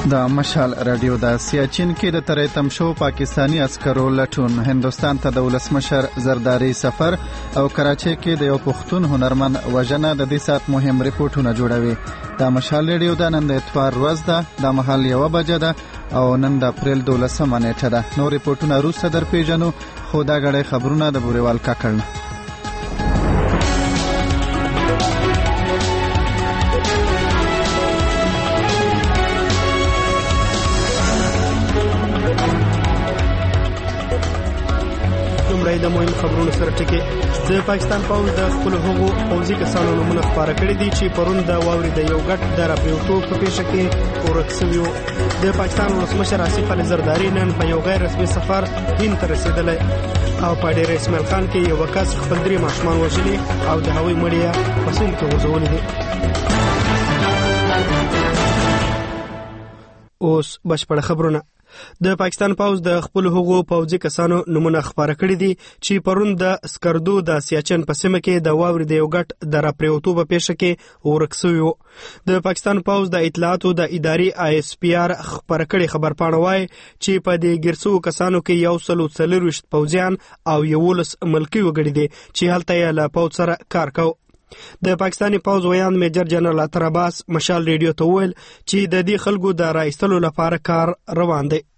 د مشال رادیو د سیاچین کې د تریتم شو پاکستانی عسکرو لټون هندستان ته د ولسمشر زرداری سفر او کراچۍ کې د یو پښتون هنرمند وژنه د دې سات مهم ریپورتونه جوړوي. د مشال رادیو د نن د اتوار ورځ ده، د مهال 1 بجه ده او نن د اپریل 12 نیټه ده. نو ریپورتونه روسه در پیژنو، خو دا غړي خبرونه د بوریوال کاکړ. د مهم خبرونو سره ټکی د پاکستان پوځ د خپل هغو پوځي کسانو نومونه خپاره کړي دي چې پرون د واورې د یو ګټ د راپریوتو په پیښه کې ورک شوي وو. د پاکستان ولسمشر آصف علي زرداري نن په یو غیر رسمي سفر هند ته رسېدلی او په ډېر اسماعیل خان کې یو کس خپل 3 ماشومان وژلي او د هغوی مړي یې په سیند کې غورځولي دي. اوس بشپړ خبرونه. د پاکستان پوځ د خپل هغو پوځي کسانو نمونه خپاره کړي دي چې پرون د سکردو د سیاچن په سیمه کې د واورې د یو ګټ د راپریوتو په پیښه کې ورک شوي وو. د پاکستان پوځ د اطلاعاتو د ادارې ISPR خپاره کړي خبرپاڼه وایي چې په دې ګرځو کسانو کې 140 پوځیان او 11 ملکي وګړي دي چې هلته یې له پوځ سره کار کوي. د پاکستاني پوځ ویان میجر جنرال اطهر عباس مشال ریډیو ته وویل چې د دې خلکو د راایستلو لپاره کار روان دی.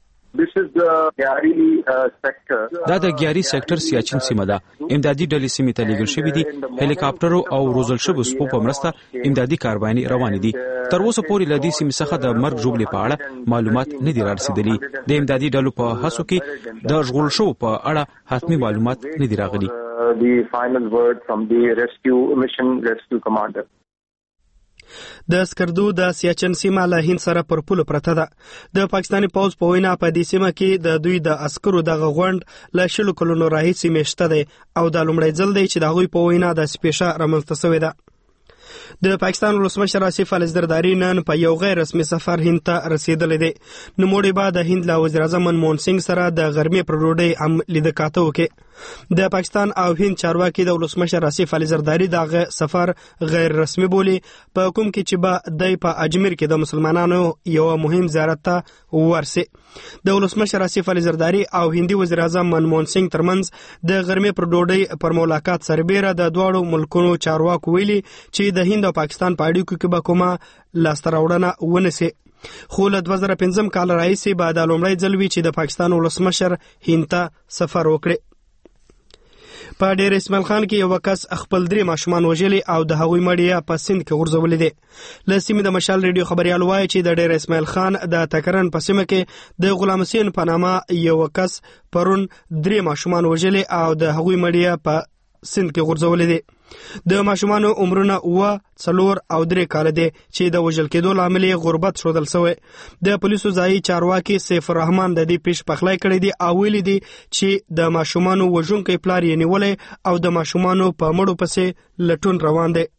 دا د ګیاري سېکټر سیاچین سیمه ده. امدادي ډلې سیمې ته لیږل شوي دي. هلیکاپټرو او روزل شویو سپو په مرسته امدادي کارواني روانې دي. تر اوسه پورې له دې سیمې څخه د مرګ ژوبلې په اړه معلومات نه دي رارسېدلي. د امدادي ډلو په هڅو کې د ژغورل شوو په اړه حتمي معلومات نه دي راغلي. The final word from the rescue commander. د سکردو د سیاچن سیمه له هند سره پر پوله پرته ده. د پاکستاني پوځ په وینا په دې سیمه کې د دوی د عسکرو دغه غونډ له 100 کلونو راهیسې میشته دی او د لومړي ځل دی چې د هغوی په وینا د سپیشه رامنځته شوې ده. د پاکستان ولسمشر آصف علي زرداري نن په یو غیر رسمي سفر هند ته رسېدلی دی. نوموړي به د هند له وزیر اعظم منموهن سینګ سره د غرمې پر ډوډۍ هم لیدکاته وکړي. د پاکستان او هند چارواکي د ولسمشر آصف علي زرداري دغه سفر غیر رسمي بولي، په کوم کې چې به د په اجمیر کې د مسلمانانو یو مهم زیارت ته ورسي. د ولسمشر آصف علي زرداري او هندي وزیر اعظم منموهن سینګ ترمنځ د غرمې پر ډوډۍ پر ملاقات سربېره د دواړو ملکونو چارواکو ویلي چې د هند او پاکستان په اړیکو کې به کومه لاسته راوړنه ونسي. خو له 2015 کال راهیسې به د لومړي ځل وي چې د پاکستان ولسمشر هند ته سفر وکړي. په ډېر اسماعیل خان کې یو کس خپل 3 ماشومان وژلي او د هغوی مړي په سیند کې غورځولي دي. له سیمې د مشال ریډیو خبريال وایي چې د ډېر اسماعیل خان د تکرن په سیمه کې د غلام حسین په نامه یو کس پرون 3 ماشومان وژلي او د هغوی مړي په سیند کې غورځولي دي. د ماشومانو عمرونه 4 او 3 کال دي چې د وژل کېدو لامل یې غربت شودل شوی. د پولیسو ځایي چارواکي سیف الرحمن د دې پیښ پخلی کړی دي او ویلي دي چې د ماشومانو وژونکی پلار یې نیولی او د ماشومانو په مړو پسې لټون روان دی.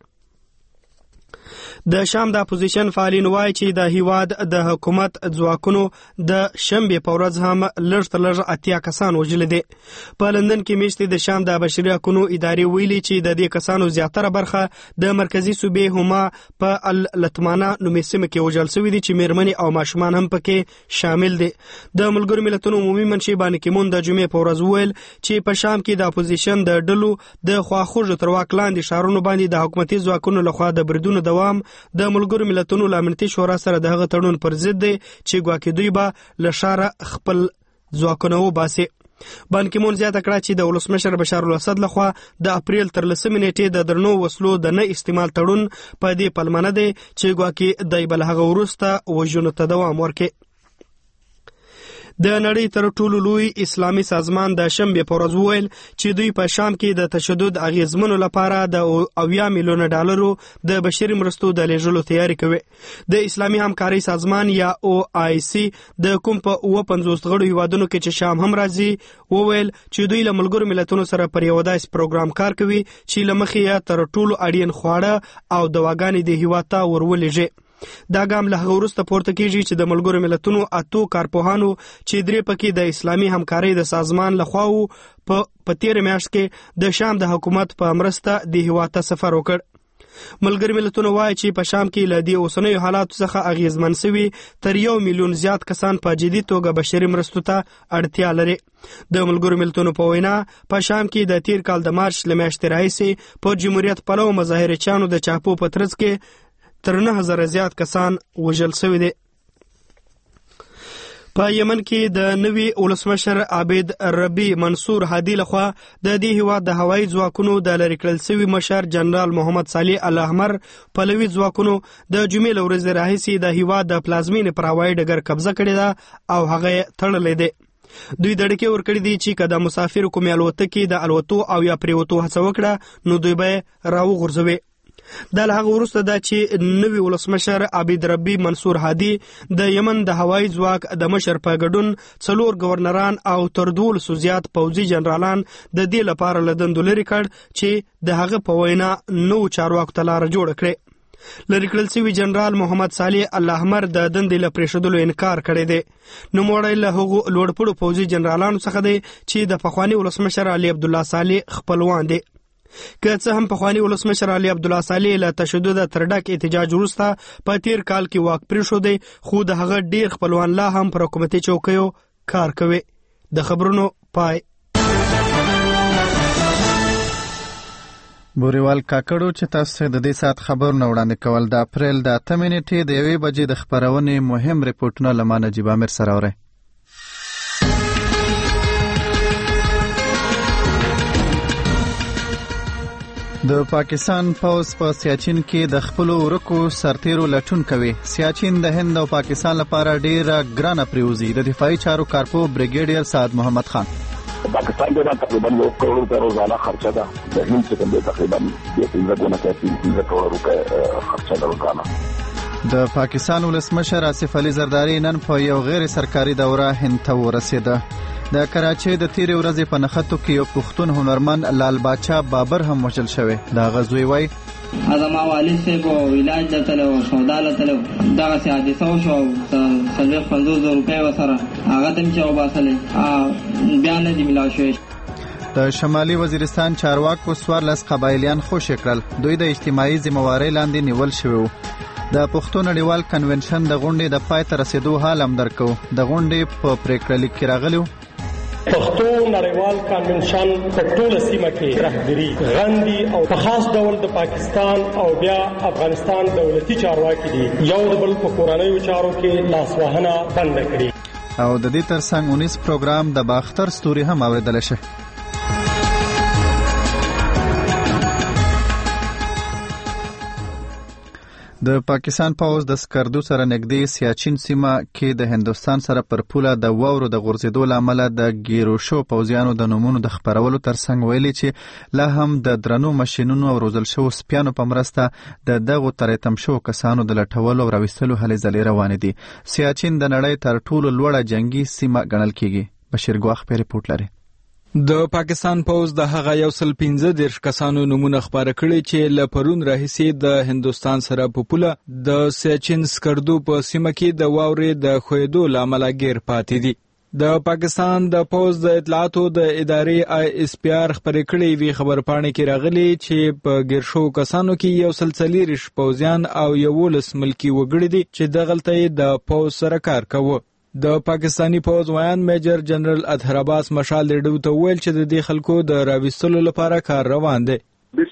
د شام د اپوزیشن فعالین وایي چې د هیواد د حکومت ځواکونو د شنبې په ورځ هم لږ تر لږه 80 کسان وژلي دي. په لندن کې میاشتې د شام د بشري حقوقو ادارې ویلي چې د دې کسانو زیاتره برخه د مرکزی صوبې هما په اللتمانه نومې سیمه کې وژل شوي دي چې میرمنې او ماشومان هم پکې شامل دي. د ملګرو ملتونو عمومي منشي بان کی مون د جمعې په ورځ ویل چې په شام کې د اپوزیشن د ډلو د خواخوږو تر واک لاندې ښارونو باندې د حکومتي ځواکونو لخوا د بریدونو دوام د ملګرو ملتونو له امنیتي شورا سره دغه تړون پر ضد دی چې ګواکې دوی به له ښاره خپل ځواکونه وباسي. بان کی مون زیاته کړه چې د ولسمشر بشار الاسد لخوا د اپریل تر 10 نیټې د درنو وسلو د نه استعمال تړون په دې پلمنه دی چې ګواکې دای بل هغه وروسته وژنو ته دوام ورکړي. د نړۍ تر ټولو لوی اسلامي سازمان د شنبې په ورځ وویل چې دوی په شام کې د تشدد اغیزمنو لپاره د 80 میلیون ډالرو د بشري مرستو د لیږلو تیاری کوي. د اسلامي همکارۍ سازمان یا OIC د کوم په 50 غړو هیوادونو کې چې شام هم راځي وویل چې دوی له ملګرو ملتونو سره پر یو داسې پروګرام کار کوي چې له مخې یې تر ټولو اړین خواړه او دواګانې د هیواد ته ورولېږي. دا ګام له هغه وروسته پورته کیږي چې د ملګرو ملتونو 8 کارپوهانو چې 3 پکې د اسلامي همکارۍ د سازمان لخوا په 13 میاشت کې د شام د حکومت په مرسته د هیواد ته سفر وکړ. ملګری ملتونه وایي چې په شام کې له دې اوسنیو حالاتو څخه اغیزمن شوي تر 1 میلیون زیات کسان په جدي توګه بشري مرستو ته اړتیا لري. د ملګرو ملتونو په وینا په شام کې د تیر کال د مارچ له میاشتې راهیسې په جمهوریت پلو مظاهرچیانو د چاپو په ترڅ کې تر 9000 زیات کسان وژل شوي دي. په یمن کې د نوي ولسمشر عابد ربی منصور هادي لخوا د دې هیواد د هوایي ځواکونو د لرې کړل شوي مشر جنرال محمد صالح الاحمر پلوي ځواکونو د جمعې له ورځې راهیسې د هیواد د پلازمینې پر هوایي ډګر قبضه کړې ده او هغه یې تړلی دی. دوی دړکې ورکړي دي چې که د مسافر کومې الوتکې د الوتو او یا پریوتو هڅه وکړه نو دوی به راوغورځوي. دا له هغه وروسته ده چې نوي ولسمشر عابد ربی منصور هادي د یمن د هوایي ځواک د مشر په ګډون 4 گورنران او تر 200 زیات پوځي جنرالان د دې لپاره له دندو لرې کړ چې د هغه په وینا نو چارواکو ته لاره جوړه کړي. لرې کړل شوي جنرال محمد صالح الاحمر د دندې له پرېښودلو انکار کړی دی. نوموړی له هغو لوړپوړو پوځي جنرالانو څخه دی چې د پخواني ولسمشر علي عبدالله صالح خپلوان دی. که څه هم پخواني ولسمشر علي عبدالله صالح له تشدد تر ډک احتجاج وروسته په تیر کال کې واک پرېښودی خو د هغه ډیر خپلوان لا هم پر حکومتي چوکیو کار کوي. د خبرونو پای. بوریوال کاکړو چې تاسو د دې سات خبرونه وړاندې کول د اپریل د 8 نیټې د 1 بجې د خبرونې مهم ریپورتونه له نجیب امیر سره اورئ. د پاکستان پوز په سیاچین کې د خپل ورکو سرتیرو لټون کوي. سیاچین د هند او پاکستان لپاره ډیره ګرانه پریوزي. د دفاعي چارو کارپو بریګیډیر سعد محمد خان پاکستان کې تقریبا 1 کروڑ روپے روزانه خرچه ده. د هند څخه د تقریبا 3 کروڑ روپے خرچه ده روزانه. د پاکستان ولسمشر آصف علي زرداری نن په یو غیر سرکاري دوره هند ته ورسېده. د کراچۍ د تیرې ورځې په نښتو کې یو پښتون هنرمند لال باچا بابر هم وژل شوی. د هغه زوی وایي زما والد صاحب علاج ته تللی و، سودا ته تللی و، دغسې حادثه وشوه او 50,000 روپۍ ورسره هغه ته مې چې وباسلې بیا نه دي میلاو شوی. د شمالي وزیرستان چارواکو 14 قبایلیان خوشي کړل. دوی د اجتماعي ذمہوارۍ لاندې نیول شوي وو. د پښتو نړیوال کنونشن د غونډې د پای ته رسیدو حال هم درکو. د غونډې په پریکړه لیک کې راغلی پښتو نړیوال کنونشن په ټوله سیمه کې رهبري غندي او په خاص ډول د پاکستان او بیا افغانستان دولتي چارواکي دي یو د بل په کورنیو چارو کې لاسوهنه بند کړي. او د دې ترڅنګ 19 پروګرام د باختر ستوري هم اوریدل شي. د پاکستان پوز د سکردو سره نږدې سیاچین سیمه کې د هندوستان سره پر پوله د واورو د غورځېدو له امله د ګیرو شو پوځیانو د نومونو د خپرولو ترڅنګ ویلي چې لا هم د درنو ماشینونو او روزل شوو سپیانو په مرسته د دغو تریتم شوو کسانو د لټولو او راوستلو هلې ځلې روانې دي. سیاچین د نړۍ تر ټولو لوړه جنگي سیمه ګڼل کیږي. بشیر ګواخ په ریپورت لري. د پاکستان پوز د هغه 115 کسانو نمونه خبره کړي چې ل پرون راهیسې د هندوستان سره په پوله د سیاچین سکردو په سیمه کې د واورې د خویدو لامل غیر پاتې دي. د پاکستان د پوز د اطلاعاتو د ادارې ISPR خبرې کړي وی خبرپاڼه کې راغلي چې په ګرشو کسانو کې یو سلسلې رش پوزیان او یو ولس ملکی وګړي دي چې د غلطۍ د پوز سره کار کوي. د پاکستانی پوز ویان میجر جنرال اطهر عباس مشال ریډیو ته ویل چې د دې خلکو د راوستلو لپاره کار روان دی.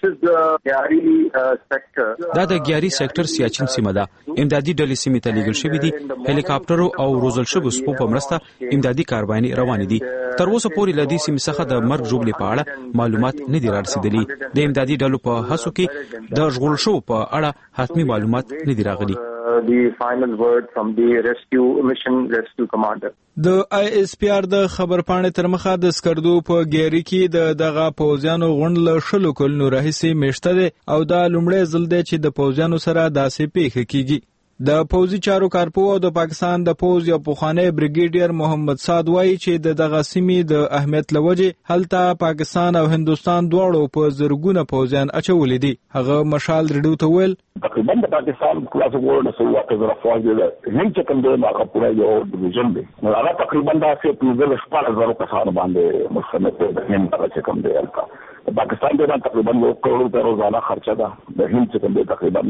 دا د ګیاري سېکټر سیاچین سیمه ده. امدادي ډلې سیمې ته لیږل شوي دي. هلیکاپټرو او روزل شوو سپو په مرسته امدادي کاروانې روانې دي. تر اوسه پورې له دې سیمې څخه د مرګ ژوبلې په اړه معلومات نه دي رارسېدلي. د امدادي ډلو په هڅو کې د ژغورل شوو په اړه حتمي معلومات نه دي راغلي. The final word from the rescue commander. د ISPR د خبرپاڼې تر مخه د سکردو په ګیری کې د دغه پوځیانو غونډ له شلو کلونو راهیسې میشته ده او دا لومړی ځل دی چې د پوځیانو سره داسې پیښه کیږي. د پوځي چارو کارپو او د پاکستان د پوز یو پخوانی بریګیډیر محمد صاد وایي چې د دغه سیمې د اهمیت لوجه هلته پاکستان او هندوستان دواړو په زرګونه پوځیان اچولي دي. هغه مشال ریډیو ته ویل تقریبا د پاکستان خلاص ورته سو واکه فوج دی هند چې کوم دی هغه پوره یو ډیویژن دی. هغه تقریبا د 15,000 کسانو باندې مستند دی. هند هغه چې کوم دی پاکستان د تقریبا 1 کروڑ روپے روزانه خرچه ده. د هند څخه د تقریبا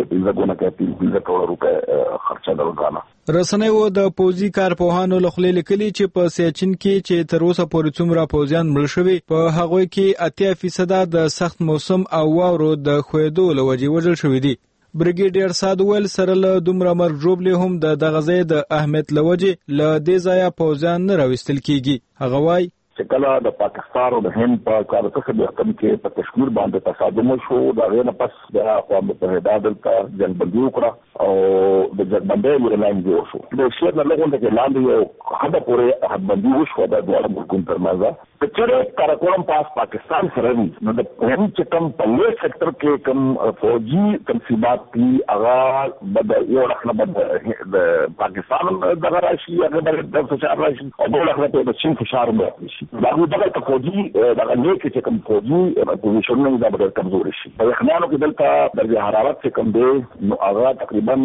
15 کروڑ روپے خرچه ده روزانه. رسنیو د پوزي کارپوهانو لخوا لیکلي چې په سیاچن کې چې تر اوسه پورې څومره پوزیان مړ شوي په هغوی کې 80% د سخت موسم او واورو د خویدو لوجې وژل شوي دي. بریګیډیر سادویل سره له دومره مرګ ژوبلې هم د دغه ځای د اهمیت لوجې له دې ځایه پوزیان نه راوستل کیږي. هغه وایي چې کله د پاکستان او د هند په کارکړه د حکم کې په کشمیر باندې تصادم شو، دا غوښنه پس د اقوام متحده دلته جنبندي وکړه او د جنبندۍ ورلاین جوړ شو. د شیر نه لګون د لاندې یو حد پورې حدبندي وشو د دوه ملکونو ترمنځ. په چیرې کارکوم پاس پاکستان سره وي نو د هند چې کوم په لوی سېکټر کې کوم فوجي تنظیمات دي هغه بد یو رخنه بد د پاکستان دغه راشي هغه د فشار راشي او بل رخنه د چین فشار مو شي. دا دغه فوجي دغه نیک چې کوم فوجي پوزیشن نه دا ډېر کمزوري شي. په یخنانو کې دلته درجه حرارت چې کوم دی نو هغه تقریبا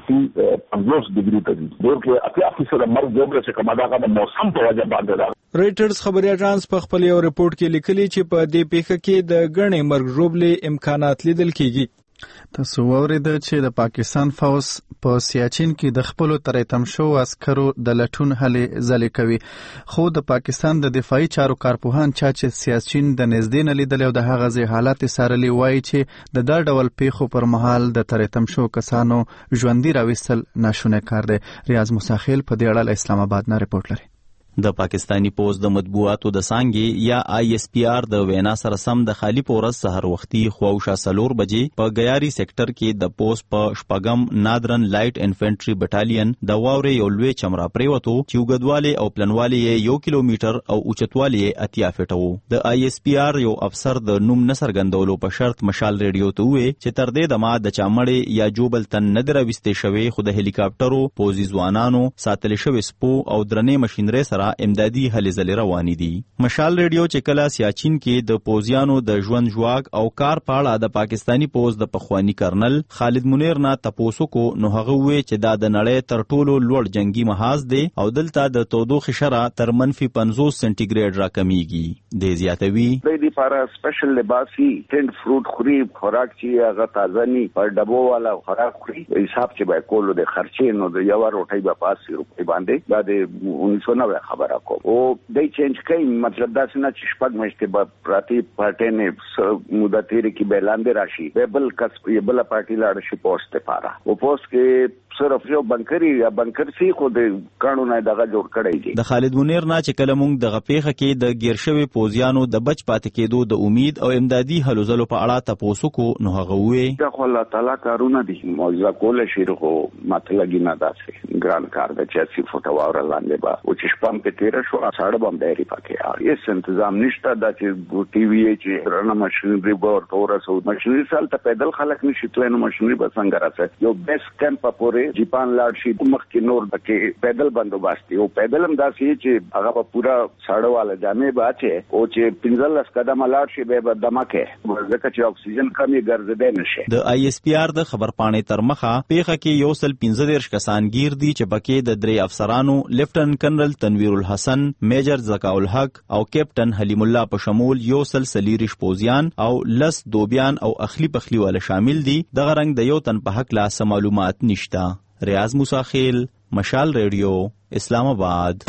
-50 ډیګري ته دي. ډېر کې 80% د مرګ جوړه چې کومه دا د موسم په وجه باندې ده. ریټرز خبري اژانس په خپل یو ریپورت کې لیکلي چې په دې پیښه کې د غنې مرګ ژوبلې امکانات لیدل کیږي. تاسو واورېده چې د پاکستان فوز په سیاچین کې د خپل تریتم شو عسکرو د لټون هلې ځلې کوي، خو د پاکستان د دفاعي چارو کارپوهان چې سیاچین د نږدې نه لیدل او د هغه ځای حالات څارلي وایي چې د دا ډول پیښو پر مهال د تریتم شو کسانو ژوندۍ راوستل ناشونی کار دی. ریاض موساخیل په دې اړه اسلام آباد نه ریپورت لري. د پاکستانی پوز د مطبوعاتو د سانګي یا ISPR د وینا سره سم د خالی پورس سحر وختي خواوشا 4 بجې په غیاري سېکټر کې د پوز په شپږم نادرن لایټ انفنټري بټالین د واورې یو لوی چمرا پریوتو چې وګدواله او پلنواله 1 کیلومتر او اوچتواله 80 فټ وو. د ISPR یو افسر د نوم نسرګندولو په شرط مشال ریډیو ته وې چې تر دې دمه د چامړې یا جوبل تن ندر وستې شوی خو د هلیکاپټرو پوزي ځوانانو ساتل شوی سپو او درنې ماشينري سره امدادي هلې ځلې روانې دي. مشال ریډیو چې کله سیاچین کې د پوزیانو د ژوند ژواک او کار پاړه د پاکستانی پوز د پخوانی کرنل خالد منیر نه تپوسو کو نو هغه وې چې دا د نړۍ تر ټولو لوړ جنگي محاذ دی او دلته د تودوخې شره تر -50 سنټیګریډ راکمیږي. د زیاتوي د لپاره سپیشل لباسي ټینډ فروټ خوري خوراک چې هغه تازه ني پر ډبو والا خوراک خوري حساب چې به کولو د خرچې نو د یو روټي په 500 روپۍ باندې دا د 1990 خبره او د چینج کوي مطلب دا څنګه چې شپږ مشته په پراتی پارټي نه موده تیرې کې بیلاندې راشي بل کس بل پارټي لاړ شي پوسټ لپاره او پوسټ کې صرف یو بنکري یا بنکر سي خو د قانون دغه جوړ کړی دی. د خالد منیر نه چې کله مونږ د غپېخه کې د ګیرشوي پوزیانو د بچ پاتې کېدو د امید او امدادي هلو ځلو په اړه تاسو کو نو هغه وې دا خو الله تعالی کارونه دي موضوع کول شي خو مطلب نه داسې ګران کار د 80 فوټه واور لاندې با او چې شپم په تیر شو ساړه بم ډایري پکې هیڅ تنظیم نشته دا چې ټي وی چې رانه ماشينري ګور تورسو ماشينري سال ته پیدل خلک نشي تلنو ماشينري به څنګه راځي یو بیس کیمپ پورې جپان لاړ شي مخ کې نور پکې پیدل بندوبست او پیدل هم داسې چې هغه په پورا ساړه والا جامې باچه او چې 15 قدم لاړ شي به دمکه ځکه چې اکسیجن کمی ګرځیدل نشي. د ISPR د خبر پاڼې تر مخه پیښه کې یو سل 15 کسان گیر دي چې پکې د درې افسرانو لیفټننټ کرنل تنویر الحسن، میجر زکا الحق او کیپټن حلیم الله په شمول یو سل سلیریش پوزیان او لس دوبیان او اخلی پخلی والا شامل دي. دغه رنګ د یو تن په حق لا معلومات نشته. ریاض موساخیل، مشال ریډیو، اسلام آباد.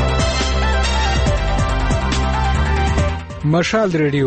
مشال ریډیو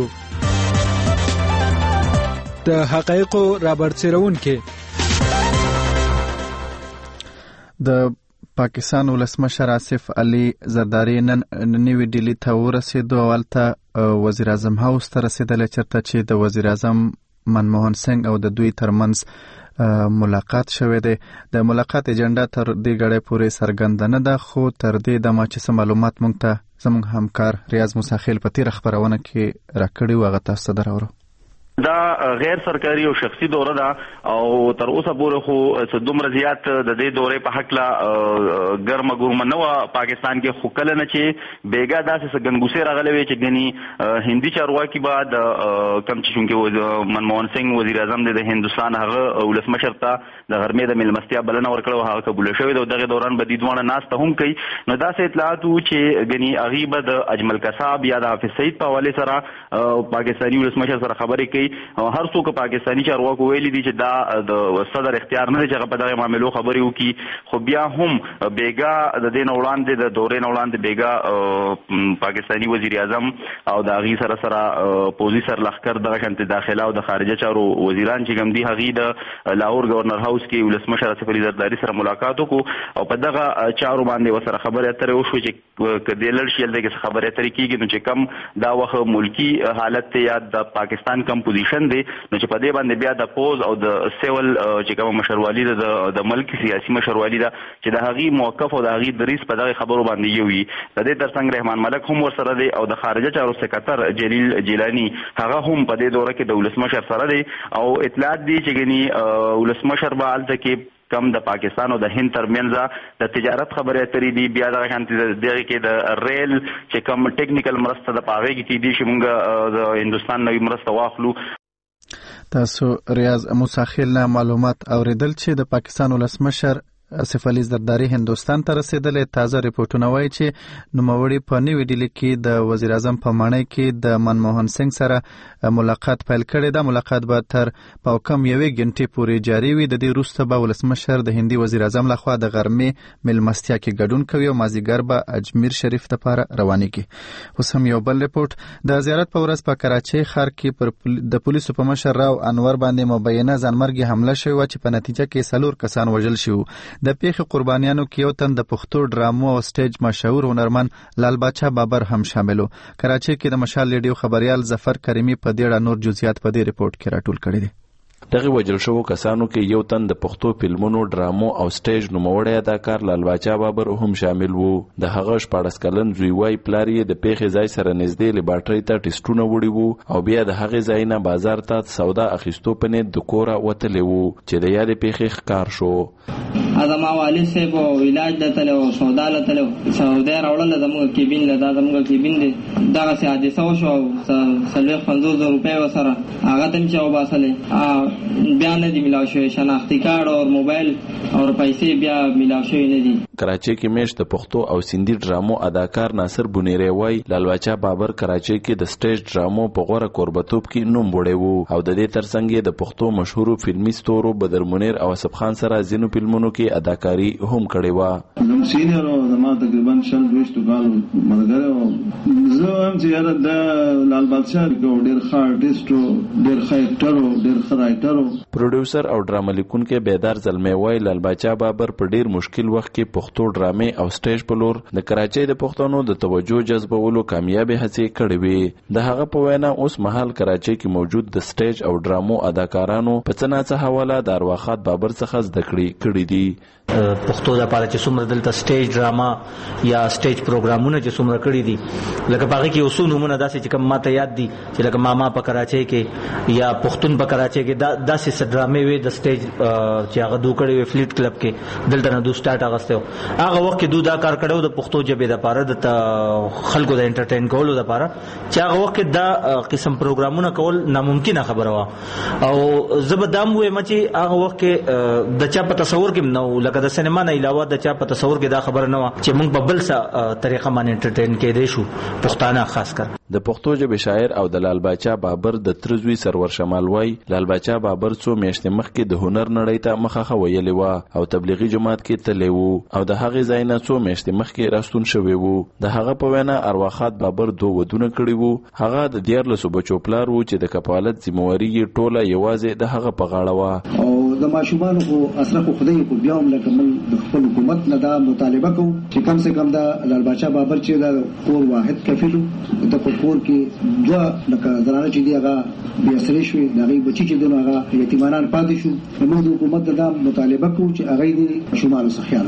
د حقایقو رابرسېرون کې د پاکستان ولسمشر آصف علي زرداری نن نوی ډیلی ته ورسېدو او هلته وزیر اعظم هاوس ته رسېدلی چېرته چې د وزیر اعظم منموهن سنگ او د دوی ترمنځ ملاقات شوی دی. د ملاقات اجنډا تر دې غړې پورې څرګنده نه ده خو تر دې دمه چې څه معلومات موږ ته زموږ همکار ریاض موساخیل په تېره خپرونه کې راکړي وو هغه تاسو ته دراوړو. دا غیر سرکاري او شخصي دوره ده او تر اوسه پورې خو دومره زیات د دې دورې په حق لا ګرمه ګورمه نه وه پاکستان کې، خو کله نه چې بیګا داسې څه ګنګوسې راغلی وې چې ګني هندي چارواکي به د کوم چې چونکې منموهن سنګ وزیر اعظم دی د هندوستان، هغه ولسمشر ته د غرمې د میلمستیا بلنه ورکړه، هغه قبوله شوې ده. دغه دوران به دې دواړه ناسته هم کوي. نو داسې اطلاعات وو چې ګني هغې به د اجمل قصاب یا د حافظ سعید په حوالې سره پاکستاني ولسمشر سره خبرې کوي. هر څوک پاکستاني چارواکو ویلي دي چې دا د صدر اختیار نه دی چې هغه په دغه معاملو خبرې وکړي، خو بیا هم بیګا د دې نه وړاندې د دورې نه وړاندې بیګا پاکستاني وزیر اعظم او د هغې سره سره پوځي سرلښکر دغه شانتې داخله او د خارجه چارو وزیران چې کوم دي هغې د لاهور گورنر هاوس کې ولسمشر آصف علي زرداري سره ملاقات وکړو او په دغه چارو باندې ورسره خبرې اترې وشوې چې که دې لړ شي هلته کې خبرې اترې کېږي نو چې کم دا وخت ملکي حالت دی یا د پاکستان کم پوزیشن دی نو چې په دې باندې بیا د پوز او د سیول چې کوم مشروالي ده د ملک سیاسي مشروالي ده چې د هغې موقف او د هغې دریځ په دغه خبرو باندې یو وي. د دې ترڅنګ رحمان ملک هم ورسره دی او د خارجه چارو سکرټر جلیل جیلاني هغه هم په دې دوره کې د ولسمشر سره دی او اطلاعات دي چې ګني ولسمشر به هلته کې کم د پاکستان او د هند ترمنځ د تجارت خبرې اترې دي، بیا دغه شانتې دغه کې د ریل چې کم ټیکنیکل مرسته د په هغې کې کېدي چې موږ د هندوستان نوې مرسته واخلو. تاسو ریاض موساخیل نه معلومات اوریدل چې د پاکستان ولسمشر آصف علي زرداري هندوستان ته رسیدلی. تازه ریپورتونه وایي چې نوموړي په نوې ډیلي کې د وزیر اعظم په ماڼۍ کې د منموهن سنګ سره ملاقات پیل کړی. دا ملاقات به تر پاو کم یوې ګنټې پورې جاري وي. د دې وروسته به ولسمشر د هندي وزیر اعظم لخوا د غرمې میلمستیا کې ګډون کوي او مازدیګر به اجمیر شریف لپاره روانېږي. اوس هم یو بل ریپورت. د زیارت په ورځ په کراچۍ ښار کې د پولیسو په مشر راو انور باندې مبینه ځانمرګي حمله شوې وه چې په نتیجه کې 4 کسان وژل شوي. د پیښې قربانیانو کې یو تن د پښتو ډرامو او سټیج مشهور هنرمند لال باچا بابر هم شامل و. کراچۍ کې د مشال ریډیو خبريال ظفر کریمي په دې اړه نور جزئیات په دې ریپورت کې راټول کړي دي. دغه وجل شوو کسانو کې یو تن د پښتو فلمونو ډرامو او سټیج نوموړی اداکار لال باچا بابر هم شامل وو. د هغه 14 کلن زوی وای پلار یې د پیښې ځای سره نږدې لیبارټري ته ټیسټونه وړي وو او بیا د هغې ځای نه بازار ته سودا اخیستو په نیت د کوره وتلی وو چې د یادې پیښې ښکار شو. زما والد صاحب علاج ته تللی و، سودا له تللی و، سودا یې راوړله زموږ کیبین له، دا زموږ کیبین دی. دغسې حادثه وشوه او 50,000 روپۍ ورسره هغه ته مې چې وباسلې بیا نه دي ملاو شوی، شناختی کارت او موبایل او پیسې بیا ملاو شوی نه دي. کراچۍ کې میشت د پښتو او سندي ډرامو اداکار ناصر بنيري وای لال باچا بابر کراچۍ کې د سټیج ډرامو په غوړه کوربتوب کې نوم وړی وو او د دې ترڅنګ د پښتو مشهور فلمي ستورو بدر منیر او اسف خان سره ځینو فلمونو کې اداکاری هم کړې و. زم سینیئر او زما تقریبا 20 کال ملګری او زه هم چې د لال باچا کو ډیر ښه آرټیسټ او ډیر ښه اکټر او ډیر ښه رائټر او پروډوسر او ډرامه لیکونکي بیدار زلمی وای لال باچا بابر په ډیر مشکل وخت کې پښتو ډرامې او سټیج په لور د کراچۍ د پښتنو د توجه جذبولو کامیابې هڅې کړې وې. د هغه په وینا اوس مهال کراچۍ کې موجود د سټیج او ډرامو اداکارانو په څه ناڅه حواله د ارواښاد بابر څخه زده کړې دي. پښتو لپاره چې څومره دلته سټیج ډراما یا سټیج پروګرامونه چې څومره کړي دي، لکه باغې کې اوسو نمونه داسې چې کوم ماته یاد دي چې لکه ماما په کراچۍ کې یا پښتون په کراچۍ کې داسې ډرامې وي د سټیج چې هغه دوه کړي وي فلیټ کلب کې دلته نه دوه سټارټ اغسته هغه وخت کې دوه دا کار کړو د پښتو ژبې لپاره د خلکو د انټرټین کولو لپاره چې هغه وخت کې دا قسم پروګرامونه کول ناممکنه خبره وه او زبدام وې چې هغه وخت کې د چا په تصور کې نو لکه د سینما نه علاوه د چا په تصور کې دا خبره نه و چې موږ په بل څه طریقه باندې انټرټین کېدای شو پښتانه خاص کر. د پښتو ژبې شاعر او د لال باچا بابر د ترزوی سرور شمال وای لال باچا بابر څو میاشتې مخکې د هنر نړۍ ته مخه ویلې و او تبلیغي جماعت کې تللی و او د هغې ځای نه څو میاشتې مخکې راستون شوی و. د هغه په وینا ارواښاد بابر 2 ودونه کړي وو. هغه د 14 بچو پلار و چې د کفالت ذمہواری یې ټوله یوازې د هغه په غاړه و او د ماشومان خو اسره خو خدای کو بیا هم لکه من د خپل حکومت نه دا مطالبه کوم چې کم سے کم دا لال باچا بابر چې دا کور واحد کفیلو د کور کې دوه لکه زنانه چې دی هغه بیا سره شوي د هغې بچي چې دی نو هغه یتیمانان پاتې شو. موږ د حکومت دا مطالبه کوو چې هغې د ماشومانو څخه خیال وساتي.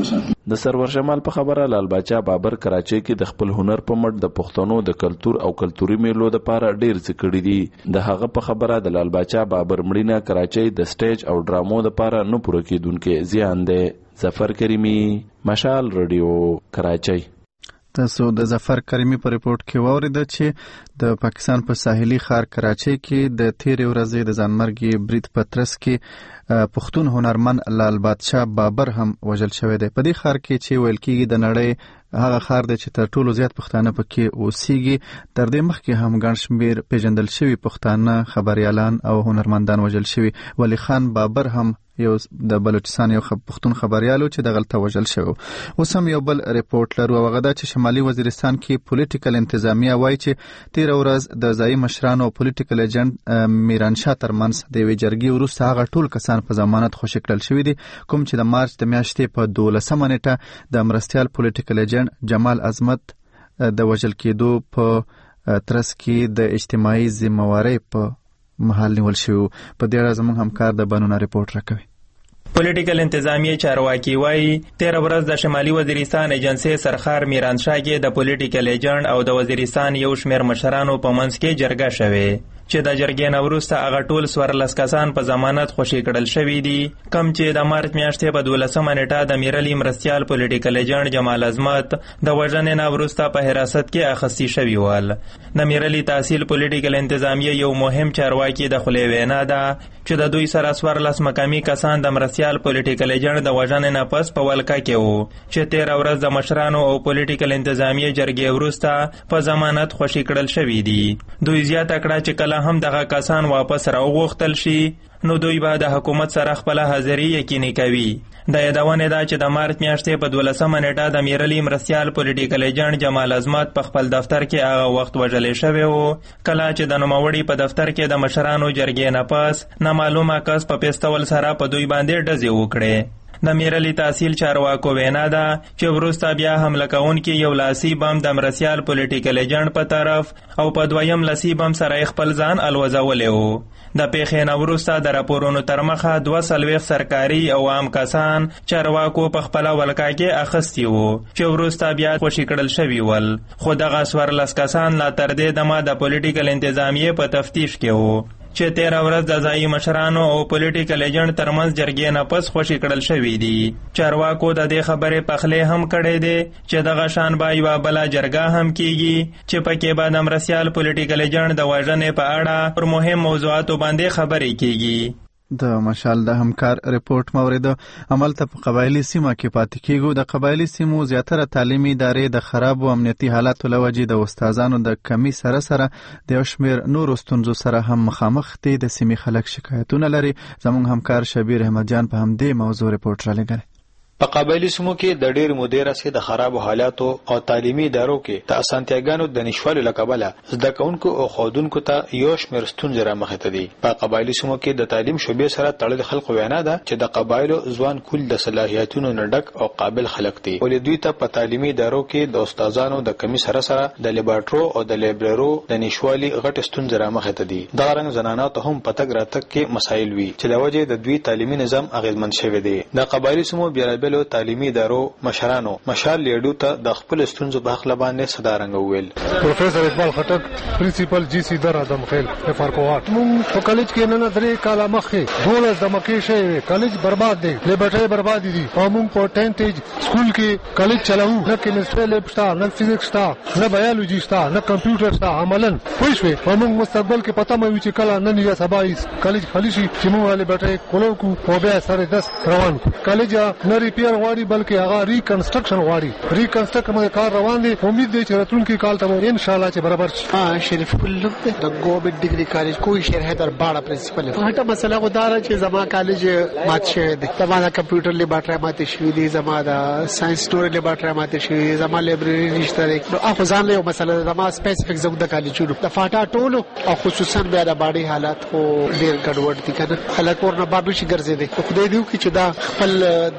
د سرور شمال په خبره لال باچا بابر کراچۍ کې د خپل هنر په مټ د پښتنو د کلچر او کلتوري میلو لپاره ډیر څه کړی دي. د هغه په خبره د لال باچا بابر مړینه کراچۍ د سټیج او ډرامو لپاره نه پوره کېدونکې زیان دی. ظفر کریمی، مشال رادیو، کراچۍ. تاسو د ظفر کریمی په ریپورت کې واوریده چې د پاکستان په ساحلي ښار کراچۍ کې د تیرې ورځې د ځانمرګي برید په ترڅ کې پښتون هنرمن لال بادشاه بابر هم وژل شوی دی. په دې ښار کې چې ویل کېږي د نړۍ هغه ښار دی چې تر ټولو زیات پښتانه پکې اوسېږي. تر دې مخکې هم ګڼ شمېر پیژندل شوي پښتانه خبریالان او هنرمندان وژل شوي. ولی خان بابر هم یو د بلوچستان یو پښتون خبريالو چې دغلته وژل شوی. اوس هم یو بل ریپورت لرو. هغه دا چې شمالي وزیرستان کې پولیټیکل انتظامیه وایي چې تیر ورځ د ځایي مشرانو او پولیټیکل ایجنټ میرانشاه ترمنځ د یوې جرګې وروسته هغه ټول کسان په ضمانت خوشي کړل شوي دي کوم چې د مارچ د میاشتې په 12 نیټه د مرستیال پولیټیکل ایجنټ جمال عظمت د وژل کېدو په ترڅ کې د اجتماعي ذمہوارۍ په محل نیول شوی. په دې اړه زموږ همکار د بنونه ریپورت راکوي. پولیټیکل انتظامیه چارواکي وایي تیر ورځ د شمالي وزیرستان ایجنسی سرخار میرانشاه کې د پولیټیکل ایجنټ او د وزیرستان یو شمېر مشرانو په منځ کې جرګه شوې چې د جرګې نه وروسته هغه ټول 14 کسان په ضمانت خوشي کړل شوي دي کوم چې د مارچ میاشتې په 12 نیټه د میرلي مرستیال پولیټیکل ایجنټ جمال عظمت د وژنې نه وروسته په حراست کې اخیستي شوي ول. د میرلي تحصیل پولیټیکل انتظامیه یو مهم چارواکي د خولې وینا ده چې د دوی سره 14 مقامي کسان د مرستیال پولیټیکل ایجنټ د وژنې نه پس په ولکه کې وو چې تیر ورځ د مشرانو او پولیټیکل انتظامیه جرګې وروسته په ضمانت خوشي کړل شوي دي. دوی زیاته کړه چې کله هم دغه کسان واپس راوغوښتل شي نو دوی به د حکومت سره خپل حاضري یقیني کوي. د یادونه ده چې د مارچ میاشتې په 12 نیټه د میرلي مرستیال پولیټیکل ایجنټ جمال عظمت په خپل دفتر کې هغه وخت وژل شوی و کله چې د نوموړي په دفتر کې د مشرانو جرګې نه پس نامعلومه کس په پیستول سره په دوی باندې ډزې وکړې. د میرلي تحصیل چارواکو وینا ده چې وروسته بیا حمله کوونکي یو لاسي بم د مرستیال پولیټیکل ایجنټ په طرف او په دویم لاسي بم سره خپل ځان الوزولی و. د پیښې نه وروسته د راپورونو تر مخه 42 سرکاري او عام کسان چارواکو په خپله ولکه کې اخیستي وو چې وروسته بیا خوشي کړل شوي ول. خو دغه 14 کسان لا تر دې دمه د پولیټیکل انتظامیې په تفتیش کې وو چې تیر ورځ د ځایي مشرانو او پولیټیکل ایجنټ ترمنځ جرګې نه پس خوشي کړل شوي دي. چارواکو د دې خبرې پخلی هم کړی دی چې دغه شان به یوه بله جرګه هم کیږي چې پکې به د مرستیال پولیټیکل ایجنټ د وژنې په اړه پر مهم موضوعاتو باندې خبرې کیږي. د مشال د همکار ریپورت موریده عملته په قبایلی سیمه کې پاتې کېږو. د قبایلی سیمو زیاتره تعلیمي ادارې د خراب او امنیتي حالاتو له وجې د استادانو د کمی سره د یو شمېر نورو ستونزو سره هم مخامخ دي. د سیمې خلک شکایتونه لري. زموږ همکار شبیر احمد جان په همدې موضوع ریپورت را لګوي. په قبایلی سیمو کې د ډېر مودې راهیسې د خرابو حالاتو او تعلیمي ادارو کې د اسانتیاګانو د نشوالي له کبله زده کوونکو او ښوونکو ته یو شمېر ستونزې رامخې ته دي. په قبایلی سیمو کې د تعلیم شعبې سره تړلې خلکو وینا ده چې د قبایلو ځوان کول د صلاحیتونو نه ډک او قابل خلک دي ولې دوی ته په تعلیمي ادارو کې د استادانو د کمی سره د لیبارټرو او د لایبررو د نشوالي غټ ستونزې رامخې ته دي. دغه رنګ زنانو ته هم په تګ راتګ کې مسایل وي چې د وجې د دوی تعلیمي نظام اغېزمن شوی دی. د قبایلی سیمو بېلابېلو تعلیمي ادارو مشرانو مشال لیډو ته د خپل ستونزو په حق باندې صدارنګ وویل. پروفیسور اقبال خټک پرنسپل جی سی در ادم خیل فارکوات مونږ په کالج کې نه 3 کاله مخکې 12 د مکه شوی کالج برباد دی لیبرټری برباد دي او مونږ په 10th ایج سکول کې کالج چلاو نه کیمستري لیب شته نه فزیکس شته نه بایولوژي شته نه کمپیوټر شته عملاً پوه شوي او مونږ مستقبل کې پته مې چې کله نن یا سبا کالج خالی شي چې مونږ لیبرټری کولو کو او بیا سره 10 روان کالج نه ریپیر غواړي بلکې هغه ریکنسټرکشن غواړي. ریکنسټرکشن باندې کار روان دي. امید دی چې راتلونکي کال ته ان شاء الله چې برابر شي. شریف کلب د ګورنمنت ډیګري کالج کوی شهر حیدر باړه پرنسپل هټه مسله غوډاره چې زما کالج مات شوی دی. زما د کمپیوټر لیبارټری مات شوی دی. زما د ساينس سټوري لیبارټری مات شوی دی. زما لایبرری نشته. نو اخو ځان له مسله زما سپیسیفیک زګ د کالجونو د فاټا ټولو او خصوصا بیا د باډي حالات خو ډیر ګډوډ دي کنه. خلک ورنه باندې شي ګرځي دي. خدای دې وکړي چې دا خپل نارمل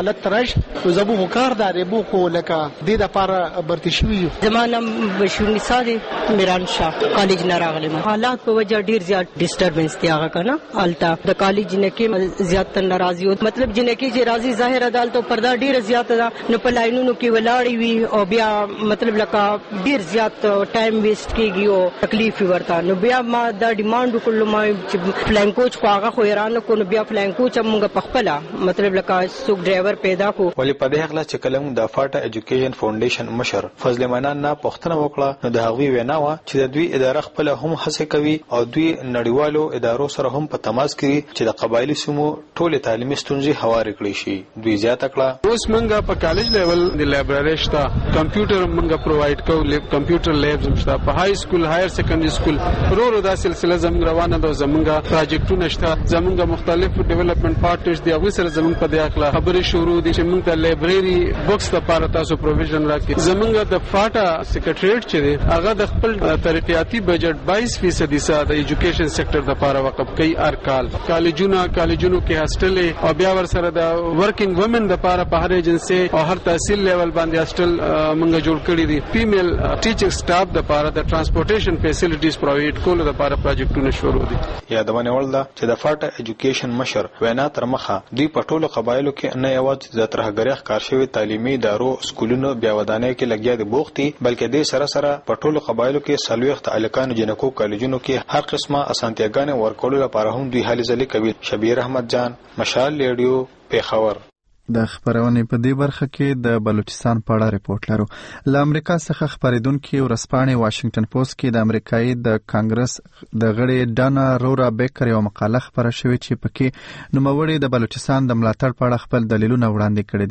حالت ترش زمو کار دارې مو خو لکه د لپاره برتی شوی زمانم بشیر نثار میران شاه کالج نه راغلم حالات په وجه ډیر زیات ډیسټربنس دی هغه کنه التا د کالج نه کې زیات ناراضي او مطلب جنه کې چې راضي ظاهر عدالت او پردا ډیر زیات ده نو په لاینونو کې ولاړی وي او بیا مطلب لکه ډیر زیات ټایم ویسټ کیږي او تکلیف ورته نو بیا ما دا ډیماند وکړم ما چې فلاین کوچ خو هغه خو ایران کو نو بیا فلاین کوچ موږ په خپل مطلب لکه سوق ډرایور پیدا کو ولی په دې حق چې کلم د فاټا ایجوکیشن فاونډیشن مشر فضل منان نه پښتنه وکړه نو د هغوی وینا و چې د دوی اداره خپل هم هڅه کوي او دوی نړیوالو ادارو سره هم په تماس کې چې د قبایلی سیمو ټول تعلیمي ستونزې هوارې کړي شي دوی زیاته کړه اوس موږ په کالج لیول د لایبرری شته کمپیوټر موږ پرووایډ کوو کمپیوټر لیبز شته په های سکول هایر سیکنډري سکول ورو دا سلسله زموږ روانه ده زموږ پروجیکټونه شته زموږ مختلف ډیولپمنٹ پارټنرز دی هغه سره زموږ په دې اخلا خبرې شروع دي چې موږ ته لایبرری بوکس لپاره تاسو پروویژن راکړي زموږ د فاټا سیکریټریټ چې دی هغه د خپل ترقیاتی بجټ 22% حصہ د ایجوکیشن سېکټر لپاره وقف کوي هر کال کالجونو کې هاستل او بیا ور سره د ورکینګ وومن لپاره په هر ایجنسي او هر تحصیل لیول باندې هاستل موږ جوړ کړی دي فیمیل ټیچینګ سټاف لپاره د ترانسپورټیشن فیسیلیټیز پرووایډ کول لپاره پروجیکټونه شروع دي یادونه ولدا چې د فاټا ایجوکیشن مشر وینا تر مخه دوی په ټولو قبایلو کې نه یوازې د ترهګری ښکار شوی تعلیمي ادارو سکولونو بیا ودانۍ کې لګیا دي بوختي بلکې د سره په ټولو قبایلو کې سلويخت الکان جنکو کالجونو کې هر قسمه اسانتیاګانې ورکول لپاره هم دوی هلې ځلې کوي شبیر احمد جان مشال ریډیو پیښور د خبرونې په دې برخه کې د بلوچستان په اړه ریپورت لرو. له امریکا څخه خبرېدونکي ورځپاڼې واشنگټن پوسټ کې د امریکایي د کانګرس د غړي ډانا رورا بیکر یو مقاله خبره شوې چې پکې نوموړي د بلوچستان د ملاتړ په اړه خپل دلیلونه وړاندې کړي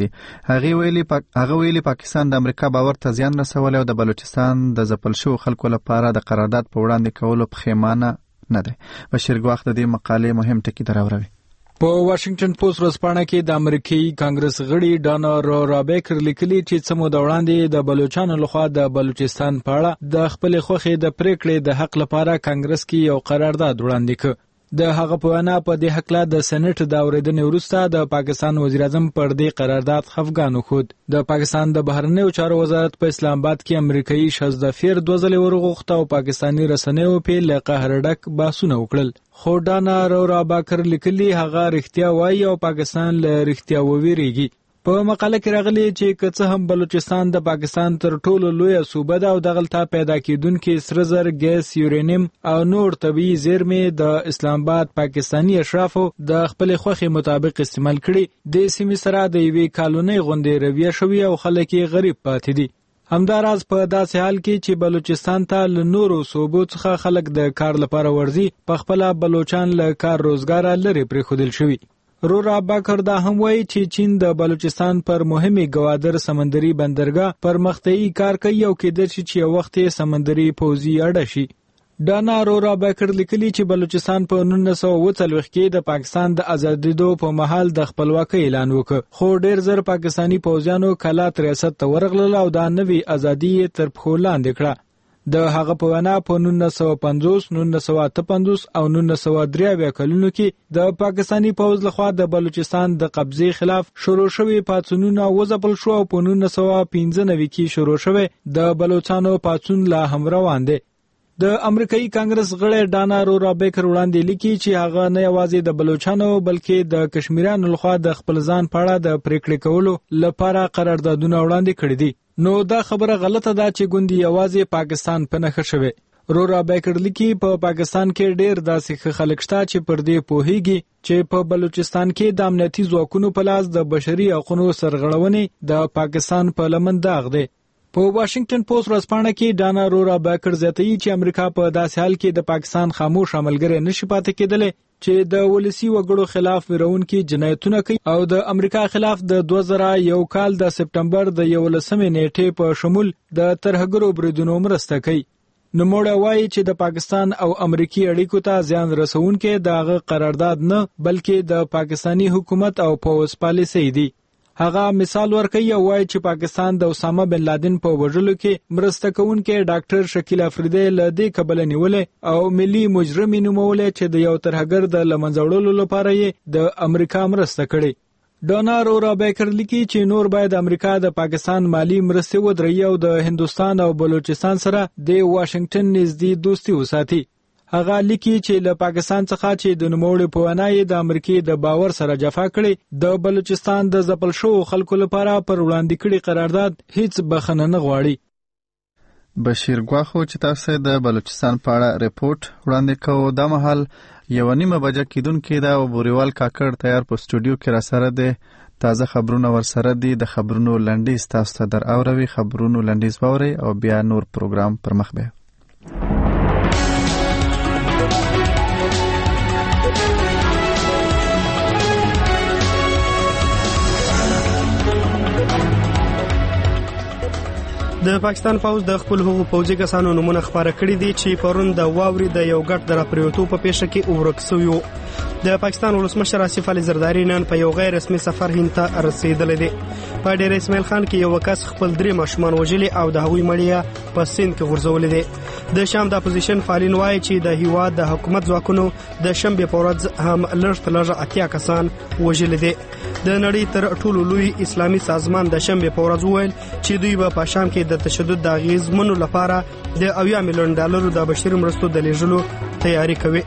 دي. هغه ویلي پاکستان د امریکا باور ته زیان رسولی او د بلوچستان د ځپل شوو خلکو لپاره د قرارداد په وړاندې کولو پښیمانه نه دی. بشیر ګواښ د دې مقالې مهم ټکي دراوروي. په واشنگټن پوسټ ورځپاڼه کې د امریکایي کانګرس غړي ډانا رورا بیکر لیکلي چې څه موده وړاندې د بلوچستان لخوا د بلوچستان په اړه د خپل خوخې د پریکړې د حق لپاره کانګرس کې یو قرارداد وړاندې کړ. د هغه په وینا په دې حق لا د سېنات د اوریدنې وروسته د پاکستان وزیر اعظم پر دې قرارداد خفګان وخود. د پاکستان د بهرنیو چارو وزارت په اسلام آباد کې امریکایي شهزادفیر 2 ځله ورغوښته او پاکستانی رسنیو په لقهر ډک باسونه وکړل. خو ډانا رورا بیکر لیکلي هغه رښتیا وایي او پاکستان له رښتیا وویریږي. په مقاله کې راغلي چې که هم بلوچستان د پاکستان تر ټولو لویه صوبه ده او دغلته پیدا کیدونکي سره زر ګیس یورانیم او نور طبيعي زیرمې د اسلام آباد پاکستانی اشرافو د خپل خوخي مطابق استعمال کړي د سیمې سره د یوې کالونی غونډې رویه شوی او خلک یې غریب پاتې دي. همداراز په داسې حال کې چې بلوچستان ته له نورو صوبو څخه خلک د کار لپاره ورځي په خپل بلوچستان له کار روزګار لري پرېښودل شوی. رورا بیکر دا هم وایي چې چین د بلوچستان پر مهمه ګوادر سمندري بندرګاه پر مختئی کار کوي او کېدای شي چې یو وخت سمندري پوځي اډه شي. ډانا رورا بیکر لیکلي چې بلوچستان په 1940 کې د پاکستان د ازادېدو په مهال د خپلواکۍ اعلان وکړ خو ډېر زر پاکستانی پوځیانو کلا ریاست ته ورغلل او د نوي ازادي تر پښو لاندې کړه. د هغه په وینا په 1950 1958 او 1983 کلونو کې د پاکستانی پوځ لخوا د بلوچستان د قبضې خلاف شروع شوی پاڅونونه وځپل شو او په 1995 کې شروع شوی د بلوچستانو پاڅون لا هم روان دی. د امریکایي کانګرس غړي ډانا رورا بیکر وړاندې لیکي چې هغه نه یوازې د بلوچستانو بلکې د کشمیریانو لخوا د خپل ځان په اړه د پریکړې کولو لپاره قراردادونه وړاندې کړي دي. نو دا خبره غلطه ده چې ګوندی یوازې پاکستان په نخښه شوی. رورا بیکر لیکي په پاکستان کې ډېر داسې خلک شته چې پر دې پوهیږي چې په بلوچستان کې د امنیتي ځواکونو په لاس د بشري حقوقو سرغړونې د پاکستان په لمن داغ دی. په واشنگټن پوسټ ورځپاڼه کې ډانا رورا بیکر زیاتوي چې امریکا په داسې حال کې د پاکستان خاموش عملګری نشي پاتې کېدلی چې د ولسی وګړو خلاف ویرونکي جنایتونه کوي او د امریکا خلاف د 2001 کال د سپټمبر د 11 نیټې په شمول د ترهګرو بریدونو مرسته کوي. نوموړی وایي چې د پاکستان او امریکای اړیکو ته زیان رسونکي دغه قرارداد نه بلکې د پاکستانی حکومت او پولیس پالیسي دی. هغه مثال ورکوي او وایي چې پاکستان د اسامه بن لادن په وژلو کې مرسته کوونکی ډاکټر شکیل افریدی له دې کبله نیولې او ملي مجرم نومولې چې د یو ترهګر د لمنځه وړلو لپاره یې د امریکا مرسته کړې. ډونر او رابیکر لیکي چې نور باید امریکا د پاکستان مالی مرستې ودري او د هندستان او بلوچستان سره د واشنگټن نږدې دوستي وساتي. هغه لیکي چې له پاکستان څخه چې د نوموړي په وینا د امریکای د باور سره جفا کړي، د بلوچستان د ځپل شو خلکو لپاره پر وړاندې کړي قرارداد هیڅ بخښنه نه غواړي. بشیر ګواخو چې تاسو د بلوچستان په اړه ریپورت وړاندې کوو، د مهال 1:30 بجې کېدونکې ده او بوریوال کاکړ تیار په سټوډیو کې را سره دی. تازه خبرونه ورسره دي. د خبرونو لنډیز تاسو ته در اوروي. خبرونو لنډیز باوري او بیا نور پروګرام پر مخ به. د پاکستان پوز د خپل هغو پوځي کسانو نمونه خبره کړې دي چې پرون د واوري د یو ګټ در پریوتو په پیښه کې ورک شوی. د پاکستان ولسمشر آصف علي زرداری نن په یو غیر رسمي سفر هند ته رسیدلی دی. په ډیر اسماعیل خان کې یو کس خپل 3 ماشومان وژلي او د هغوی مړی په سیند کې غورځولې دي. د شام د اپوزیشن فعالین وایي چې د هیواد د حکومت ځواکونو د شنبه په ورځ هم لږ 80 کسان وژلي دي. د نړۍ تر ټولو لوی اسلامي سازمان د شنبه په ورځ وویل چې دوی په شام کې د تشدد د غیزمنو لپاره د $80 میلیون د بشري مرستو د لیږلو تیاری کوي.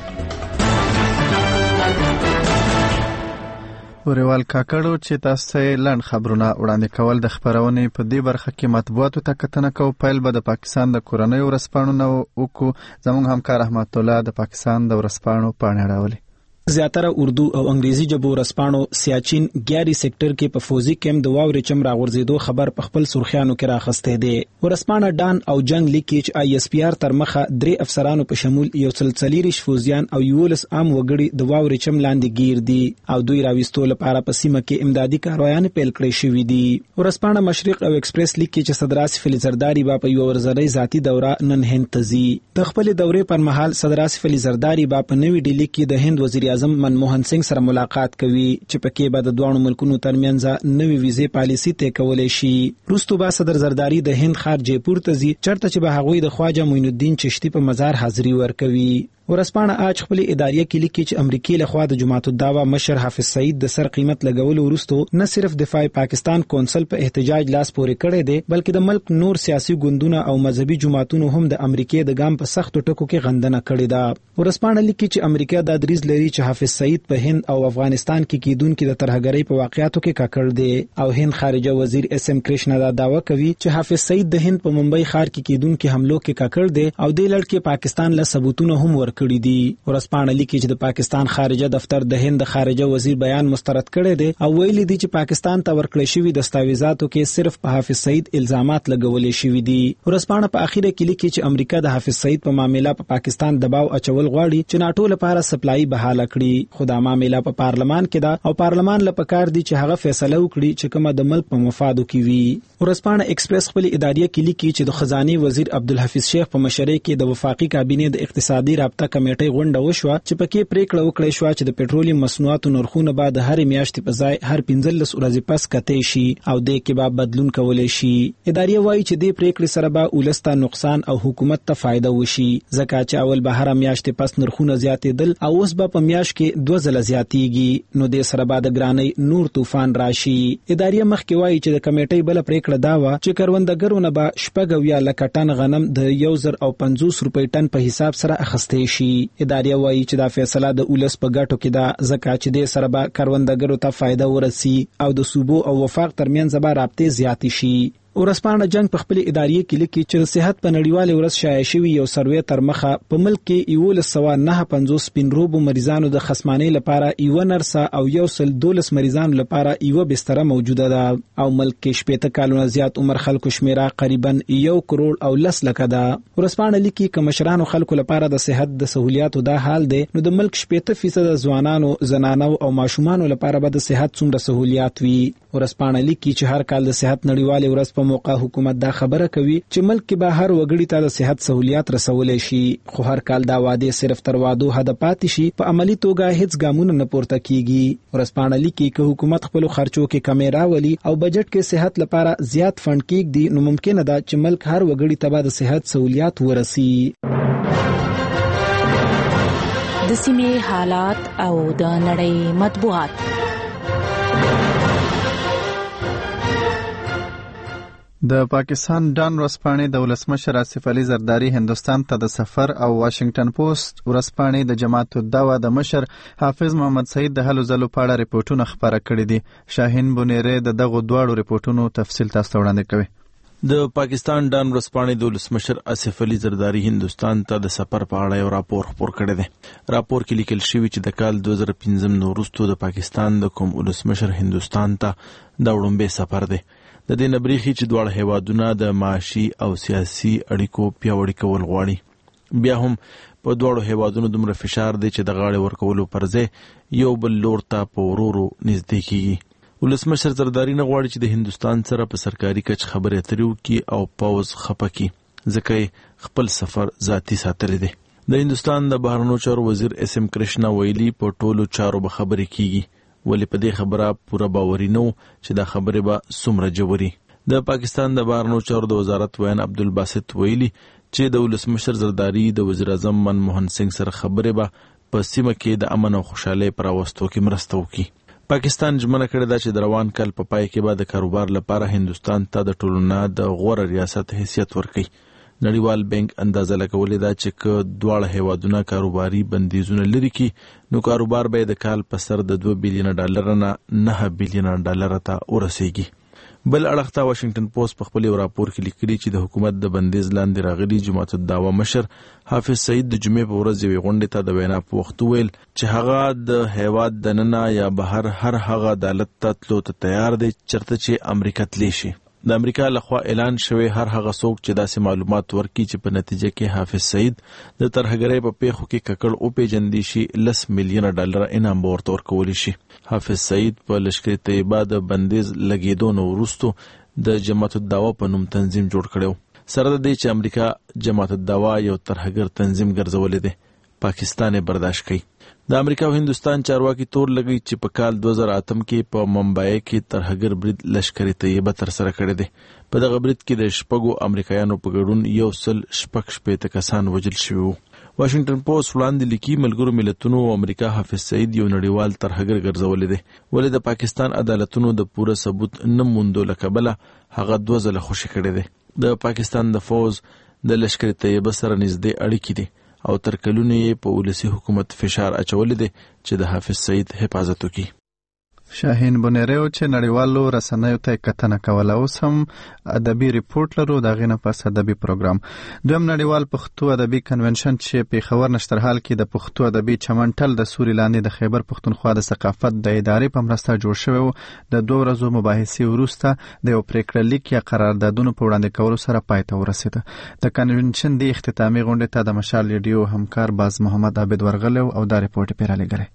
بوریوال کاکړو چې تاسو لنډ خبرونه وړاندې کول د خبرونې په دې برخه کې مطبوعاتو ته کتنه کوو. پیل به د پاکستان د کورنۍ ورځپاڼو نه وکړو. زموږ همکار احمد الله د پاکستان د ورځپاڼو پاڼې راولي. زیاتره اردو او انګریزي ژبو ورځپاڼو سیاچین ګیاري سېکټر کې په فوزي کیمپ د واورې چم راغورځېدو خبر په خپل سرخیانو کې راخسته دي. ورځپاڼه ډان او جنگ لیکي چې ISPR تر مخه 3 افسرانو په شمول یو سلسلیریش فوزیان او 11 عام وګړي د واورې چم لاندې گیر دي او دوی راويستو لپاره په سیمه کې امدادي کاروایان پیل کړی شوې دي. ورځپاڼه مشرق او ایکسپریس لیکي چې صدر آصف علي زرداری با په یو ورځنۍ ذاتی دوره نن هند ته ځي. د خپل دورې پر مهال صدر آصف علي زرداری با په نوې ډیلی کې د هند وزیر اعظم منموهن سنگ سره ملاقات کوي چې پکې به د دوه ملکونو ترمنځ نوې ویزې پالیسي طے کولای شي. وروسته به صدر زرداری د هند ښار جیپور ته ځي چرته چې به هغوی د خواجه معین الدین چشتی په مزار حاضری ورکوي. ورځپاڼه آج خپل اداریه کې لیکي چې امریکای له خوا د جماعت الدعوه مشر حافظ سعید د سر قیمت لګولو وروسته نه صرف دفاع پاکستان کونسل په احتجاج لاس پورې کړی دی بلکې د ملک نور سیاسي ګوندونه او مذهبي جماعتونو هم د امریکای د ګام په سختو ټکو کې غندنه کړې ده. ورځپاڼه لیکي چې امریکا د دریز لري چې حافظ سعید په هند او افغانستان کې کیدونکو د ترهګرۍ په واقعاتو کې کاکړ دی او هند خارجه وزیر SM کرشنا دا دعوه کوي چې حافظ سعید د هند په ممبئی ښار کې کیدونکو حملو کې کاکړ دی او د لړ کې پاکستان له ثبوتونه هم ورکړي دي. ورځپاڼه لیکي چې د پاکستان خارجه دفتر د هند خارجه وزیر بیان مسترد کړی دی او ویلي دی چې پاکستان ته ورکړل شوی دستاویزاتو کې صرف په حافظ سعید الزامات لګولې شوی دي. ورځپاڼه په اخیره کې لیکي چې امریکا د حافظ سعید په معاملې په پاکستان دباو اچول غواړي چې ناټو لپاره سپلای بحاله کړي. خو دا معاملې په پارلمان کې ده او پارلمان له پکار دی چې هغه فیصله وکړي چې کومه د ملک په مفادو کې وي. ورځپاڼه ایکسپریس خپل اداریه کې لیکي چې د خزانه وزیر عبدالحفیظ شیخ په مشرۍ کې د وفاقي کابینې د اقتصادي رابطه کمیټې غونډه وشوه چې پکې پریکړه وکړه شو چې د پېټرولیم مصنوعاتو نرخونه بعد هر میاشتې په ځای هر 15 ورځې پس کته شي او د کې به بدلون کولای شي. ادارې وایي چې د پریکړې سره به ولسته نقصان او حکومت ته فائدہ وشي ځکه چې اول به هر میاشتې پس نرخونه زیاتېدل او اوس به په میاشت کې 2 ځله زیاتېږي نو د سره بعد ګرانۍ نور طوفان راشي. ادارې مخکې وایي چې د کمیټې بل پریکړه دا و چې کروندګرونه به 14 لک ټن غنم د 1050 روپۍ ټن په حساب سره اخستې شي. ادارې وایي چې دا فیصله د ولس په ګټو کې ده ځکه چې د سره به کروندګرو ته فائدہ ورسي او د صوبو او وفاق ترمنځ به رابطې زیاتې شي. ورځپاڼه جنگ په خپل اداریه کې لیکي چې د صحت په نړیواله ورځ شایع شوی یو سروې تر مخه په ملک کې 1159 سپینروبو مریضانو د خصمانۍ لپاره یو نرسه او 112 مریضانو لپاره یو بستر موجوده ده او ملک کې 70 کالونو زیات عمر خلکو شمیره تقریبا 1 کروڑ او 10 لک ده. ورځپاڼه لیکي چې مشرانو خلکو لپاره د صحت د سہولیاتو دا حال دی نو د ملک 70% ځوانانو زنانو او ماشومانو لپاره به د صحت څومره سہولیات وي. ورځپاڼه لیکي چې هر کال د صحت نړیواله ورځ موقع حکومت دا خبره کوي چې ملک کې به هر وګړي ته د صحت سہولیات رسولې شي خو هر کال دا وعده صرف تر وعدو حد پاتې شي په عملی توګه هیڅ ګامونه نه پورته کیږي. ورځپاڼه لیکي چې حکومت خپل خرچو کې کمی راولي او بجټ کې صحت لپاره زیات فند کیږي نو ممکن ده چې ملک هر وګړي ته د صحت سہولیات ورسي. د سیمې حالات او د نړۍ مطبوعات د پاکستان ډان ورځپاڼې د ولسمشر آصف علي زرداري هندوستان ته د سفر او واشنگټن پوسټ ورځپاڼې د جماعت الدعوه د مشر حافظ محمد سعید د هلو ځلو په اړه ریپورټونه خپاره کړي دي. شاهین بونیری د دغو دواړو ریپورټونو تفصیل تاسو ته وړاندې کوي. د پاکستان ډان ورځپاڼې د ولسمشر آصف علي زرداري هندوستان ته د سفر په اړه یو راپور خپور کړی دی. راپور کې لیکل شوی چې د کال 2015 نه وروسته د پاکستان د کوم ولسمشر هندوستان ته د وړاندې سفر دی. د دې نبریخي چې دواړه هیوادونه د معاشي او سیاسي اړیکو پیاوړي کول غواړي. بیا هم په دواړو هیوادونو دومره فشار دی چې د غاړې ورکولو پر ځای یو بل لور ته په ورو نږدې کیږي. ولسمشر زرداري نه غواړي چې د هندوستان سره په سرکاري کچ خبرې اترې وکړي او پوز خپه کړي، ځکه خپل سفر ذاتي ساتلی دی. د هندوستان د بهرنیو چارو وزیر اس ام کرشنا ویلي په ټولو چارو به خبرې کیږي، ولی په دې خبره پوره باوري نه چې دا خبره به څومره جوړي. د پاکستان د بهرنیو چارو د وزارت ویان عبدالباسط ویلي چې د ولسمشر زرداري د وزیر اعظم منموهن سنگ سره خبره به په سیمه کې د امن او خوشحالۍ پر راوستو کې مرسته وکړي. پاکستان ژمنه کړې ده چې د روان کال په پای کې به د کاروبار لپاره هندوستان ته د ټولو نه د غوره ریاست حیثیت ورکړي. نړیوال بانک اندازه لګولې ده چې که دواړه هیوادونه کاروباري بندیزونه لري کړي نو کاروبار به د کال په سر د 2 بلین ډالر نه 9 بلین ډالر ته ورسیږي. بل اړخ ته واشنگټن پوسټ په خپل راپور کې لیکلي چې د حکومت د بندیز لاندې راغلي جماعت الدعوه مشر حافظ سعید د جمعې په ورځ یوې غونډې ته د وینا په وخت ویل چې هغه د هیواد دننه یا بهر هر هغه عدالت ته تلو ته تیار دی چرته چې امریکا تلی شي. د امریکا لخوا اعلان شوی هر هغه څوک چې داسې معلومات ورکړي چې په نتیجه کې حافظ سعید د ترهګرۍ په پیښو کې ککړ او پیژندل شي 10 میلیون ډالر انعام ورته ورکول شي. حافظ سعید په لشکر طیبه د بندیز لګیدو نو وروسته د جماعت الدعوه په نوم تنظیم جوړ کړو. سره د دې چې امریکا جماعت الدعوه یو ترهګر تنظیم ګرځولې ده، پاکستان برداشت کوي. د امریکا او هندوستان چارواکي تور لګي چې په کال 2008 کې په ممبئی کې ترهګر برید لشکر طیبه تر سره کړی دی. په دغه برید کې د شپږو امریکایانو په ګډون 160 کسان وژل شوي وو. واشنگټن پوسټ وړاندې لیکي ملګرو ملتونو او امریکا حافظ سعید یو نړیوال ترهګر ګرځولې دی، ولې د پاکستان عدالتونو د پوره ثبوت نه موندلو له کبله هغه 2 ځله خوشي کړی دی. د پاکستان د فوج د لشکر طیبه سره نږدې اړیکې دي او تر کلونو یې په ولسی حکومت فشار اچولې دي چې د حافظ سعید حفاظت وکړي. شاهین بونیریو چې نړیوالو رسنیو ته کتنه کوله، اوس هم ادبي ریپورت لرو د غینه پس ادبي پروګرام. دویم نړیوال پښتو ادبي کنونشن چې په خبر نشترحال کې د پښتو ادبي چمنټل د سوري لاندې د خیبر پښتونخوا د ثقافت د ادارې په مرسته جوړ شوی و. د 2 ورځو مباحثې وروسته د یو پریکړه لیک یا قراردادونو په وړاندې کولو سره پای ته ورسېده. د کنونشن د اختتامي غونډې ته د مشال ریډیو همکار باز محمد عابد ورغلی او دا ریپورت پیرا لګره.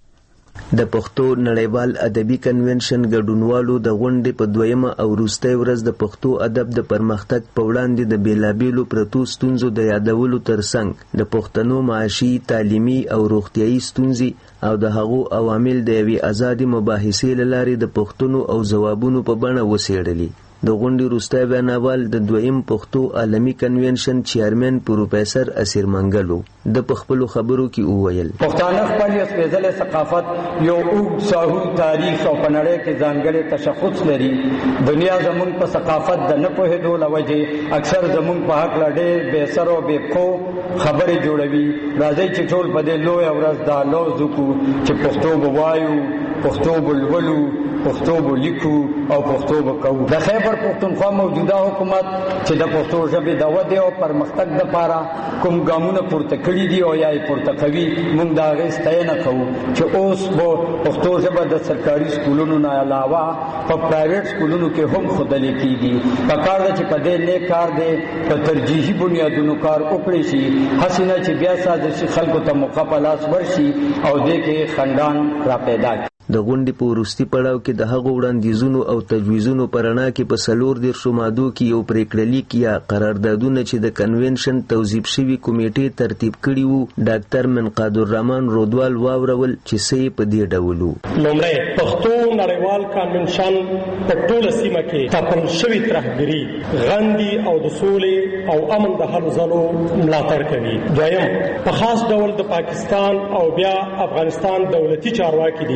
د پښتو نړیوال ادبي کنونشن ګډونوالو د غونډې په دویمه او وروستۍ ورځ د پښتو ادب د پرمختګ په وړاندې د بیلابیلو پرتو ستونزو د یادولو ترڅنګ د پښتنو معاشي، تعلیمي او روغتیایي ستونزې او د هغو عوامل د یوې ازادي مباحثې له لارې د پوښتنو او ځوابونو په بڼه وڅېړلي. د غونډې وروستی ویناوال د دویم پښتو عالمي کنونشن چیرمن پروفیسر اسیر منګل د په خپلو خبرو کې وویل پښتانه خپل سپېڅلی ثقافت یو اوږد ساحو تاریخ او په نړۍ کې ځانګړی تشخص لري. دنیا زموږ په ثقافت د نه پوهېدو له وجې اکثر زموږ په هکله ډېر بې سر او بې پښو خبرې جوړوي. راځئ چې ټول په دې لویه ورځ دا لوز وکړو چې پښتو به وایو، پښتو به لولو، پښتو به لیکو او پښتو به کوو. د خیبر پښتونخوا موجوده حکومت چې د پښتو ژبې د ودې او پرمختګ لپاره کوم ګامونه پورته کړي دي او یا یې پورته کوي، موږ د هغې ستاینه کوو چې اوس به پښتو ژبه د سرکاري سکولونو نه علاوه په پرایویټ سکولونو کې هم ښودلې کېږي. پکار ده چې په دې نیک کار دی په ترجیحي بنیادونو کار وکړی شي، هسې نه چې بیا سازشي خلکو ته موقع په لاس ورشي او دې کې خنډان را پیدا کړي. د غونډې په وروستي پړاو کې د هغو وړاندیزونو او تجویزونو په رڼا کې په 4 مادو کې یو پریکړه لیک یا قراردادونه چې د کنونشن توظیف شوي کمیټې ترتیب کړي وو ډاکټر منقاد الرحمن رودوال واورول چې څه یې په دې ډول وو. لومړی پښتو نړیوال کنونشن په ټوله سیمه کې ټاکل شوي ترهګري غندي او د سولې او امن د هلو ځلو ملاتړ کوي. دویم په خاص ډول د پاکستان او بیا افغانستان دولتي چارواکي دي یو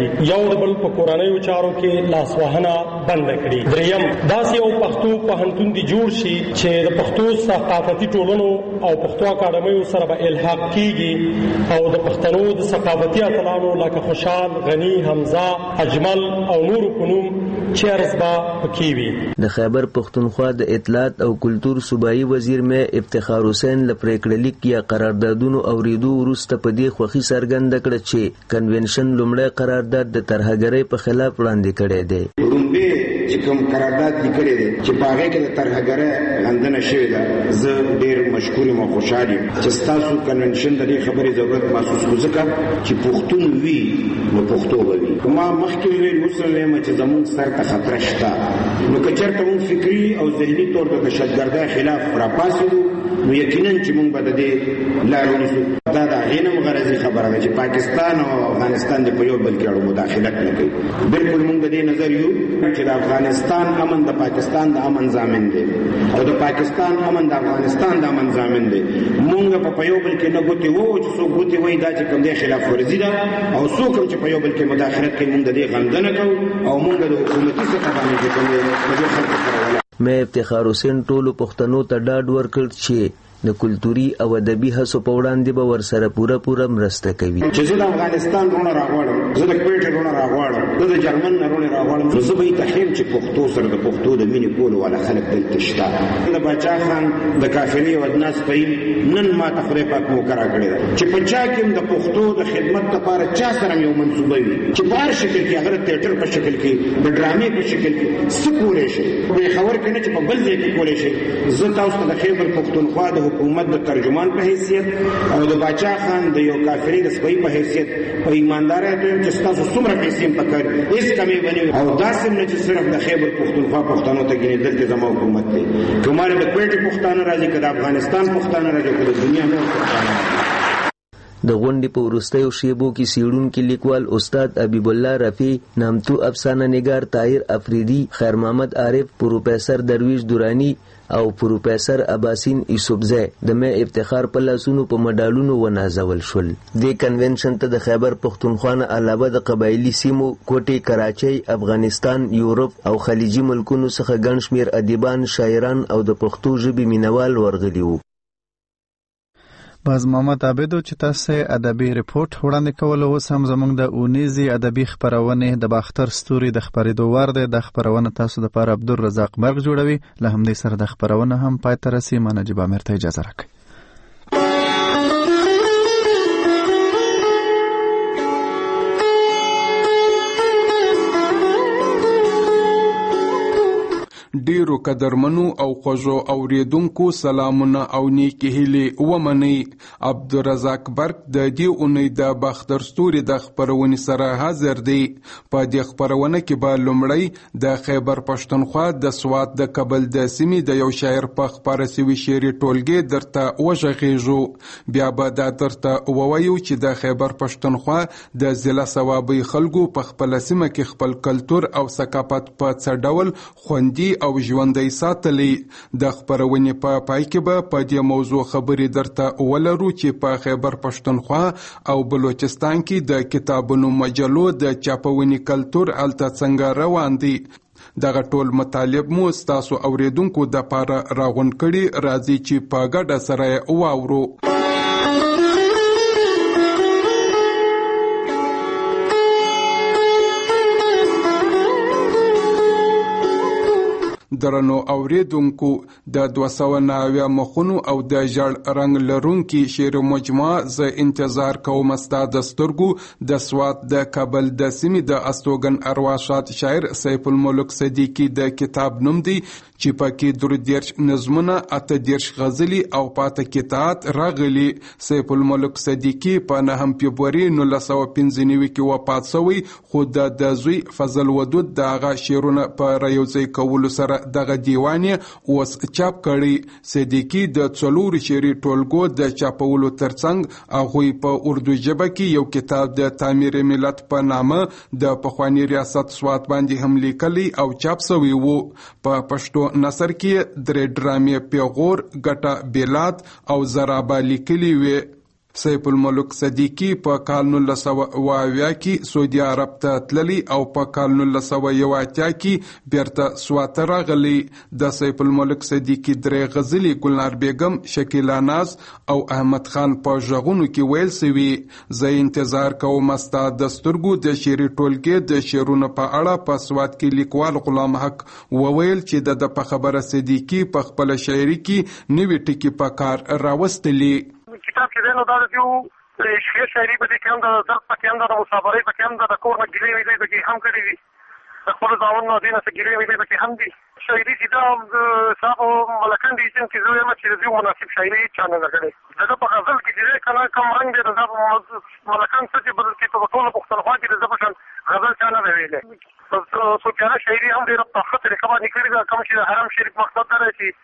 یو د بل په کورنیو چارو کې لاسوهنه بند کړي. دریم داسې یو پښتو پوهنتون دی جوړ شي چې د پښتو ثقافتي ټولنو او پښتو اکاډمیو سره به الحاق کیږي او د پښتنو د ثقافتي اتلانو لکه خوشحال، غنی، حمزه، اجمل او نور په نوم چیرز با پکې وي. د خیبر پختونخوا د اطلاعات او کلتور صوبایي وزیر مې افتخار حسین ل پریکړه لیک یا قراردادونو اوریدو وروسته په دې خوښي څرګنده کړه چې کنونشن لومړی قرارداد د ترهګرۍ په خلاف وړاندې کړی دی. چې کوم قرارداد لیکلی دی چې په هغې کې د ترهګرۍ غندنه شوې ده، زه ډېر مشکور یم او خوشحال یم چې ستاسو کنونشن د دې خبرې ضرورت محسوس کړو، ځکه چې پښتون وي نو پښتو به وي. ما مخکې وویل اوس وایم چې زموږ سر ته خطره شته، نو که چېرته موږ فکري او ذهني طور د دهشتګردۍ خلاف راپاڅېدو نو یقینا چې موږ به د دې لار ونیسو. دا د هغې نه غرضي خبره ده چې پاکستان او افغانستان د په یو بل کې اړو مداخلت نه کوي. بلکل موږ د دې نظر یو چې د افغانستان امن د پاکستان د امن ضامن دی او د پاکستان امن د افغانستان د امن ضامن دی. موږ په یو بل کې نه ګوتې وو چې څوک ګوتې وایي دا چې کوم دی خلاف ورزي ده او څوک هم چې په یو بل کې مداخلت کوي موږ د دې غندنه کوو او موږ د حکومتي سطح باندې چې کوم دی د دې خلکو سره مې افتخار حسین ټولو پښتنو ته ډاډ ورکړ چې د کلتوري او ادبي هڅو په وړاندې به ورسره پوره مرسته کوي. چې زه د افغانستان رونه راغواړم، زه د کویټ رونه راغواړم، زه د جرمن نه رونه راغواړم، زه به یې تخیم چې پښتو سره د پښتو د مینې کولو والا خلک دلته شته. د باچا خان د کافري او ادناس په نن ما ته خدای پاک موقع راکړې ده چې په چا کې د پښتو د خدمت لپاره چا سره یو منصوبه وي چې په هر شکل کې هغه د تیاتر په شکل کې د ډرامې په شکل کې څه کولی شي، په خبر کې نه چې په بل ځای کې کولی شي. زه تاسو ته د خیبر پښتونخوا د حکومت د ترجمان په حیثیت او د باچا خان د یو کافري د سپۍ په حیثیت په ایماندارۍ ته چې تاسو څومره پیسې پکړ هیڅ کمی ونی او داسې نه چې صرف د خیبر پښتونخوا پښتنو ته ګینې دلته زموږ حکومت دی. کومه د کویټ پښتانه راځي کله افغانستان پښتانه راځي کله دنیا نه پښتانه. د غونډې په وروستیو شیبو کې څیړونکي لیکوال استاد حبیب الله رفیع، نامتو افسانه نگار طاهر افریدي، خیر محمد عارف، پروفیسر درویش دورانی او پروفیسر عباسین یوسفزی د مې افتخار په لاسونو په مډالونو ونازول شول. د کنونشن ته د خیبر پښتونخوا نه علاوه د قبایلي سیمو کوټې، کراچۍ، افغانستان، یورپ او خلیجي ملکونو څخه ګڼ شمېر ادیبان، شاعران او د پښتو ژبې مینوال ورغلي وو. باز محمد عابدو چې تاسو ادبي ریپورت وړاندې کولو اوس هم زموږ د اونیزي ادبي خبرونه د باختر ستوري د خبرېدو وار دی. د خبرونه تاسو د لپاره عبدالرزاق مرغ جوړوي. له همدې سره د خبرونه هم پای ته رسي. ما نجیب امیر ته اجازه راکړئ. ډیرو قدرمنو او خوږو اوریدونکو سلامونه او نیکی هیلې ومنئ. عبدالرزاق برق د دې اونۍ د باختر ستوري د خپرونې سره حاضر دی. په دې خپرونه کې به لومړی د خیبر پښتونخوا د سوات د کابل د سیمې د یو شاعر په خپاره سوي شعري ټولګې درته وغږیږو. بیا به دا درته ووایو چې د خیبر پښتونخوا د ضلع صوابۍ خلکو په خپله سیمه کې خپل کلتور او ثقافت په څه ډول خوندي او ژوندی ساتلی. د خپرونې په پای کې به په دې موضوع خبرې درته ولرو چې په خیبر پښتونخوا او بلوچستان کې د کتابونو مجلو د چاپونې کلتور هلته څنګه روان دی. دغه ټول مطالب مو ستاسو اوریدونکو د پاره راغونډ کړي. راځي چې په ګډه سره واورو. درنو اوریدونکو، د 290 مخونو او د ژړ رنگ لرونکي شعر مجموعه زه انتظار کوم ستا د سترګو د سوات د کابل د سیمې د استوګن ارواښاد شاعر سیف الملک صدیقي د کتاب نوم دی چې پکې 33 نظمونه، 38 غزلي او پاته قطعات راغلي. سیف الملک صدیقي په 9 فبرवरी 1995 کې وفات شوی، خو د زوی فضل ودود د هغه شعرونه په رايوځای کولو سره دغه دیوان اوس چاپ کړي. صدیقي د 4 شعري ټولګو د چاپولو ترڅنګ هغوی په اردو ژبه کې یو کتاب د تعمیر ملت په نامه د پخوانی ریاست سوات باندې هم لیکلی او چاپ شوی وو. په پښتو نثر کې 3 ډرامې پیغور، ګټه بیلات او زرابه لیکلي وي. سیف الملک صدیقی په کال 1920 کې سعودي عرب ته تللی او په کال 1980 کې بیرته سواته راغلی. د سیف الملک صدیقی درې غزلې ګلنار بیگم، شکیلا ناز او احمد خان په ژغونو کې ویل سوي. زه انتظار کوم ستا د سترګو د شعري ټولګې د شعرونو په اړه په سوات کې لیکوال غلام حق وویل چې د په خبره صدیقی په خپل شاعري کې نوې ټکي په کار راوستلي. کتاب کې دی نو دا د یو شاعري په دې کې هم د درد په کې هم د مسافرۍ په کې هم د کور نه ګیلې ویلې په کې هم کړي دي، د خپل ځوان نه دینه څخه ګیلې ویلې په کې هم دي. شاعري چې دا صاحب ملکان دي چې زه یم چې د مناسب شاعري چانه لګړي دغه په غزل کې دی کنه کوم رنگ دی د ملکان څه چې بدل کې په ټول پښتونخوا کې د زبشن غزل چانه ویلې سوچانه شاعري هم ډېر په خطر کې باندې کړی دا کوم چې د حرم شریف مقصد دی چې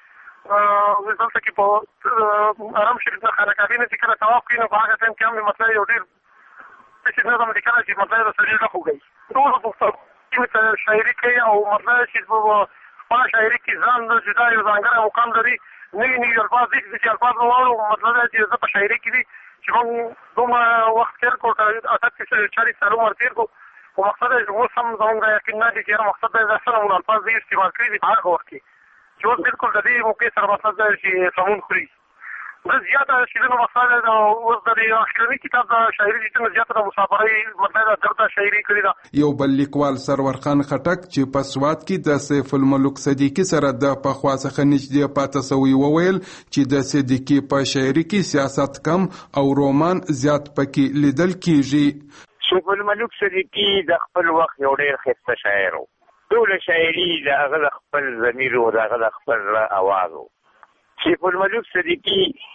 دلته کې په حرم شریف نه خانقاهي نه چې کله طواف کوي نو په هغه ټایم کې هم مطلب یو ډېر چې نظم لیکلی چې مطلب د سړي نه خوږوي ټول پښتو شاعري کوي او مطلب چې په شاعري کې ځان د جدا یو ځانګړی مقام لري. نوي الفاظ دي چې الفاظ مو واورو مطلب دا چې زه په شاعري کې دي چې موږ دومره وخت تېر کړو 40 سال عمر تېر کړو خو مقصد یې اوس هم زموږ دا یقین نه دی چې یاره مقصد دا څه ډول الفاظ دي استعمال کړي دي په هغه وخت کې چې اوس بلکل د دې موقع سره مطلب دا چې سمون خوري. زه زیاته شعرونو مقصد دا اوس د اخرني کتاب د شاعري چې زیاته د مسافرۍ مطلب دا درته شاعري کړې ده. یو بل لیکوال سرور خان خټک چې په سوات کې د سیف الملک صدیقی سره د پخوا څخه نږدې پاته سوی وویل چې د صدیقی په شاعري کې سیاست کم او رومان زیات پکې لیدل کیږي. سیف الملک صدیقی د خپل وخت یو ډېر ښایسته شاعر و. ټول شاعري د هغه د خپل ضمیر او د هغه د خپل اواز و. سیف الملک صدیقی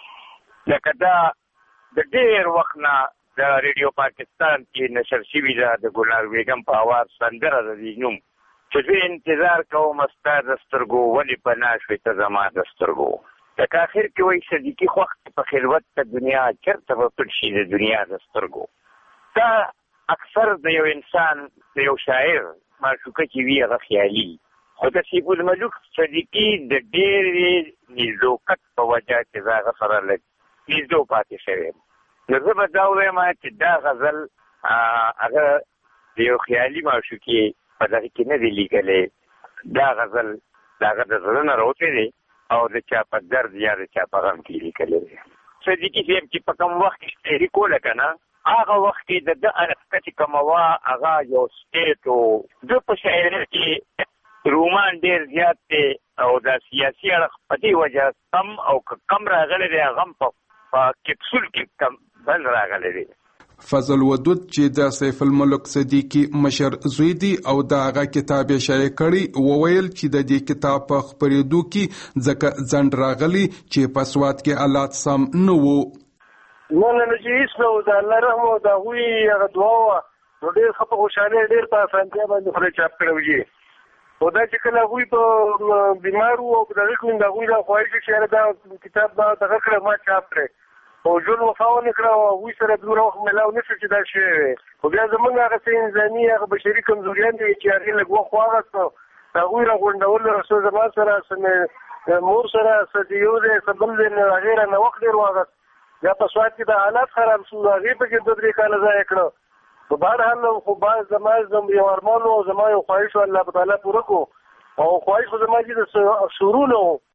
لکه دا د ډېر وخت نه د ریډیو پاکستان کې نشر شوي ده د ګلنار بیګم په اواز سندره د دې نوم چې زه انتظار کوم ستا د سترګو ولې پناه شوې ته زما د سترګو. لکه آخر کې وایي صدیقي خوښ په خلوت ته دنیا چېرته به پټ شي د دنیا د سترګو. دا اکثر د یو انسان د یو شاعر معشوقه چې وي هغه خیالي، خو د سیف الملک صدیقي د ډېرې نزدوکت په وجه چې زه هغه سره لږ نږدې پاتې شوی یم. نو زه به دا ووایم چې دا غزل هغه د یو خیالي معشوقې په دغه کې نه دی لیکلی، دا غزل د هغه د زړه نه راوتی دی او د چا په درد یا د چا په غم کې لیکلی دی. صدیقي صاحب چې په کوم وخت کې شاعري کوله که نه هغه وخت کې د ده الفقه چې کومه وه هغه یو سټیټ و. ده په شاعري کې رومان ډېر زیات دی او دا سیاسي اړخ په دې وجه کم او که کم راغلی دی هغه هم په کپسول کې کم بل راغلی دی. فضل ودود چې د سیف الملک صدیقی مشر زوی دی او د هغه کتاب یې شایع کړی وویل چې د دې کتاب په خپرېدو کې ځکه ځنډ راغلی چې په سوات کې حالات سم نه وو. نه چې هېڅ نه و د الله رحم او د هغوی هغه دعا وه نو ډېر ښه په خوشحالۍ ډېر په اسانتیا باندې خدای چاپ کړی وي. خو دا چې کله هغوی په بیمار وو او په دغه کې د هغوی دا خواهش چې یاره دا کتاب دا دغه کړی ما چاپ کړی او ژوند وفا ونه کړه او هغوی سره دومره وخت میلاو نه شو چې دا شوی وی. خو بیا زموږ هغه څه انساني هغه بشري کمزوریان دي چې هغې لږ وخت واخیسته د هغوی را غونډولو څه زما سره څه مور سره څه یو دی څه بل دی نو هغې رانه وخت ډېر واخیست. بیا په سوات کې د حالات خراب شو هغې پکې 2-3 کاله ضایع کړه. په بهرحال خو زما یو ارمان او زما یو خواهش الله تعالی پوره کړو او خواهش خو زما چې د شروع نه و.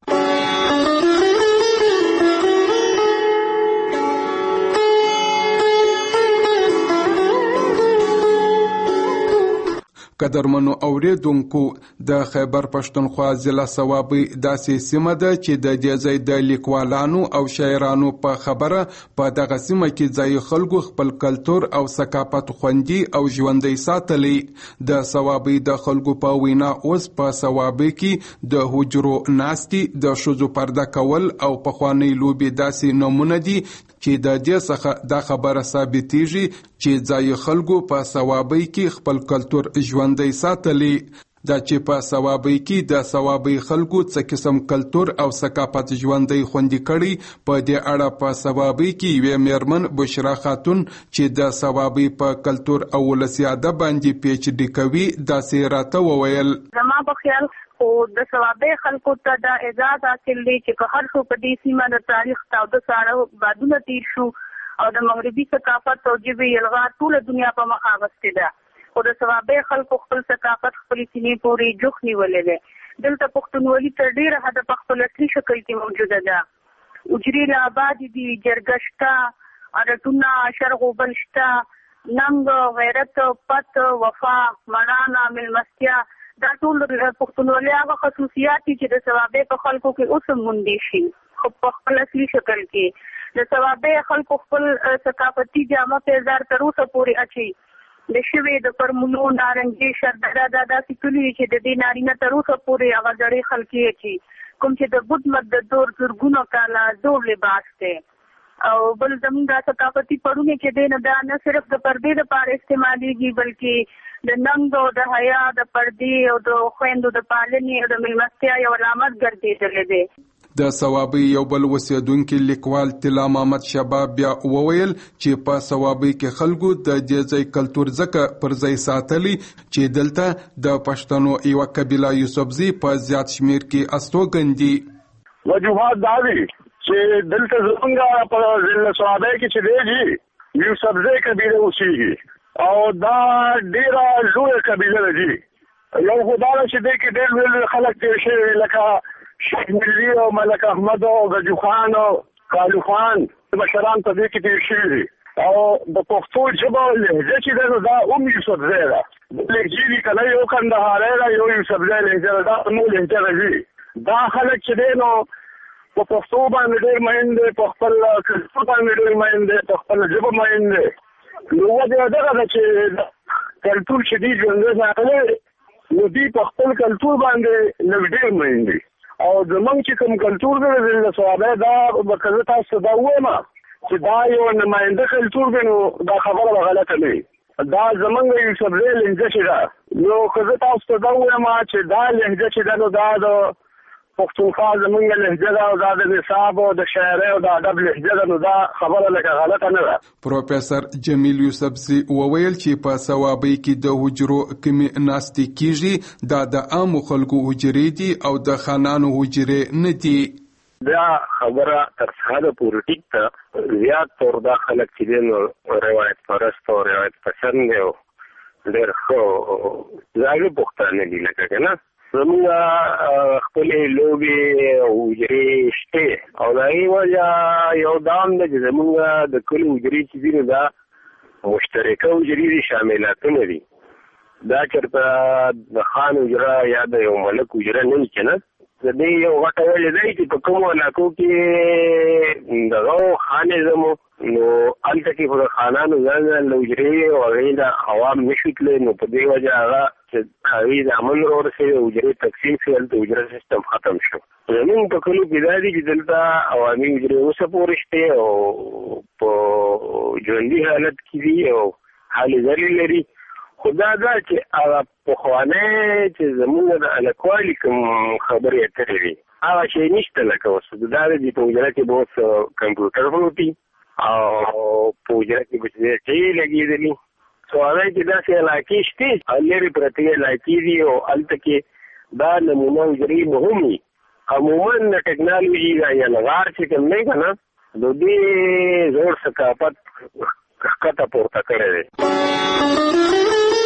قدرمنو اوریدونکو د خیبر پښتونخوا ضلع صوابي داسې سیمه ده چې د دې ځای د لیکوالانو او شاعرانو په خبره په دغه سیمه کې ځای خلکو خپل کلتور او ثقافت خوندي او ژوندی ساتلی. د صوابي د خلکو په وینا اوس په صوابي کې د حجرو ناستي د ښځو پرده کول او پخوانۍ لوبې داسې نمونه دي چې د دې څخه دا خبره ثابتېږي چې ځای خلکو په صوابي کې خپل کلتور ژوندی ساتلی. دا چې په صوابي کې د صوابي خلکو څه قسم کلتور او ثقافت ژوندی خوندي کړي په دې اړه په صوابي کې یوې میرمن بشرا خاتون چې د صوابي په کلتور او ولسي ادب باندې پی ایچ ډي کوي داسې راته وویل. زما په خیال خو د صوابي خلکو ته دا اعزاز حاصل دی چې که هر څو په دې سیمه د تاریخ تاوده ساړه بادونه تیر شو او د مغربي ثقافت او ژبې یلغار ټوله دنیا په مخ اغستې ده. خو د صوابۍ خلکو خپل ثقافت خپلې سینې پورې جوخ نیولې دی. دلته پښتونولي تر ډېره حده په خپل اصلي شکل کې موجوده ده. اجرې لا آباد دي، جرګه شته، عادتونه، شرغ و بل شته، ننګ، غیرت، پت، وفا، مړانه، میلمستیا، دا ټول پښتونولي هغه خصوصیات دي چې د صوابۍ په خلکو کې اوس هم موندې شي، خو په خپل اصلي شکل کې. د صوابۍ خلکو خپل ثقافتي جامه پیزار تر اوسه پورې اچي. د شوې د پرمونو، نارنجي، شردره دا داسې کلي چې د دې نارینه تر اوسه پورې هغه زړې خلکې اچي، کوم چې د بت مت د دور زرګونو کاله زوړ لباس دی. او بل زموږ دا ثقافتي پړونه چې دی نه دا نه صرف د پردې دپاره استعمالیږي بلکې د ننګ او د حیا، د پردې او د خویندو د پالنې او د میلمستیا یو علامت ګرځېدلی دی. د صوابۍ یو بل اوسیدونکي لیکوال طلا محمد شباب بیا وویل چې په صوابۍ کې خلکو د دې ځای کلتور ځکه پر ځای ساتلی چې دلته د پښتنو یوه قبیله یوسفزي په زیات شمیر کې استوګن دي. وجوهات دا دي چې دلته زمونږ په ضلع صوابۍ کې چې دی یوسفزي قبیله اوسېږي او دا ډېره لویه قبیله ده. یو خو دا ده چې دی کې ډېر لوی خلک تېر شوي لکه شیخ ملي او ملک احمد او غجو خان او کالو خان مشران په دې کې تېر شوي دي. او د پښتو ژبه او لهجه چې ده نو دا هم یوسفزی ده. لهجې دي که نه یو کندهاری ده یو یوسفزی لهجه ده، دا زموږ لهجه راځي. دا خلک چې دی نو په پښتو باندې ډېر مین دی، په خپل کلتور باندې ډېر مین دی، په خپله ژبه مین دی. نو وجه دغه ده چې کلتور چې دی ژوندی ساتلی نو دوی په خپل کلتور باندې لږ ډېر مین دي. او زمونږ چې کوم کلتور دی د صوابۍ دا به که زه تاسو ته دا ووایم چې دا یو نماینده کلتور دی نو دا خبره به غلطه نه وي. دا زمونږ یوسفزۍ لهجه چې ده نو که زه تاسو ته دا ووایم چې دا لهجه چې ده نو دا د پښتونخوا زمونږ لهجه ده او دا د نصاب او د شاعرۍ او د ادب لهجه ده، نو دا خبره لکه غلطه نه ده. پروفیسر جمیل یوسفزي وویل چې په صوابۍ کې د حجرو کمې ناستې کیږي دا د عامو خلکو حجرې دي او د خانانو حجرې نه دي. دا خبره تر حده پورې ټیک ده. زیات طور دا خلک چې دی نو روایت پرست او روایت پسند دی او ډېر ښه ځانګړي پښتانه دي لکه که نه زمونږ خپلې لوبې او حجرې شته او د هغې وجه یو دا هم ده چې زمونږ د کلي حجرې چې دي نو دا مشترکه حجرې دي، شاملاتونه دي. دا چېرته د خان حجره یا د یو ملک حجره نه وي که نه. د دې یو غټه وجه دی چې په کومو علاقو کې دغه خانیزم نو هلته کې خو د خانانو ځان ځان له حجرې او هغې د عوام نه شو تللی، نو په دې وجه هغه چې هغوی د امن راورسېدې او حجرې تقسیم شوې، هلته حجره سیستم ختم شو. زمونږ په کلو کې دا دي چې دلته عوامي حجرې اوسه پورې شته او په ژوندي حالت کې دي او حال ذرې لري. خو دا ده چې هغه پخوانی چې زمونږ د هلکوالي کوم خبرې اترې وي هغه شی نشته. لکه اوس دا ده چې په حجره کې به اوس کمپیوټر پروت وي او په حجره کې به چې ټۍ لګېدلي. صوابۍ کې داسې علاقې شته او لرې پرتې علاقې دي او هلته کې دا نمونه حجرې به هم وي. عموما د ټکنالوژي دا یلغار چې کوم دی که نه د دې زوړ ثقافت ښکته پورته کړی دی.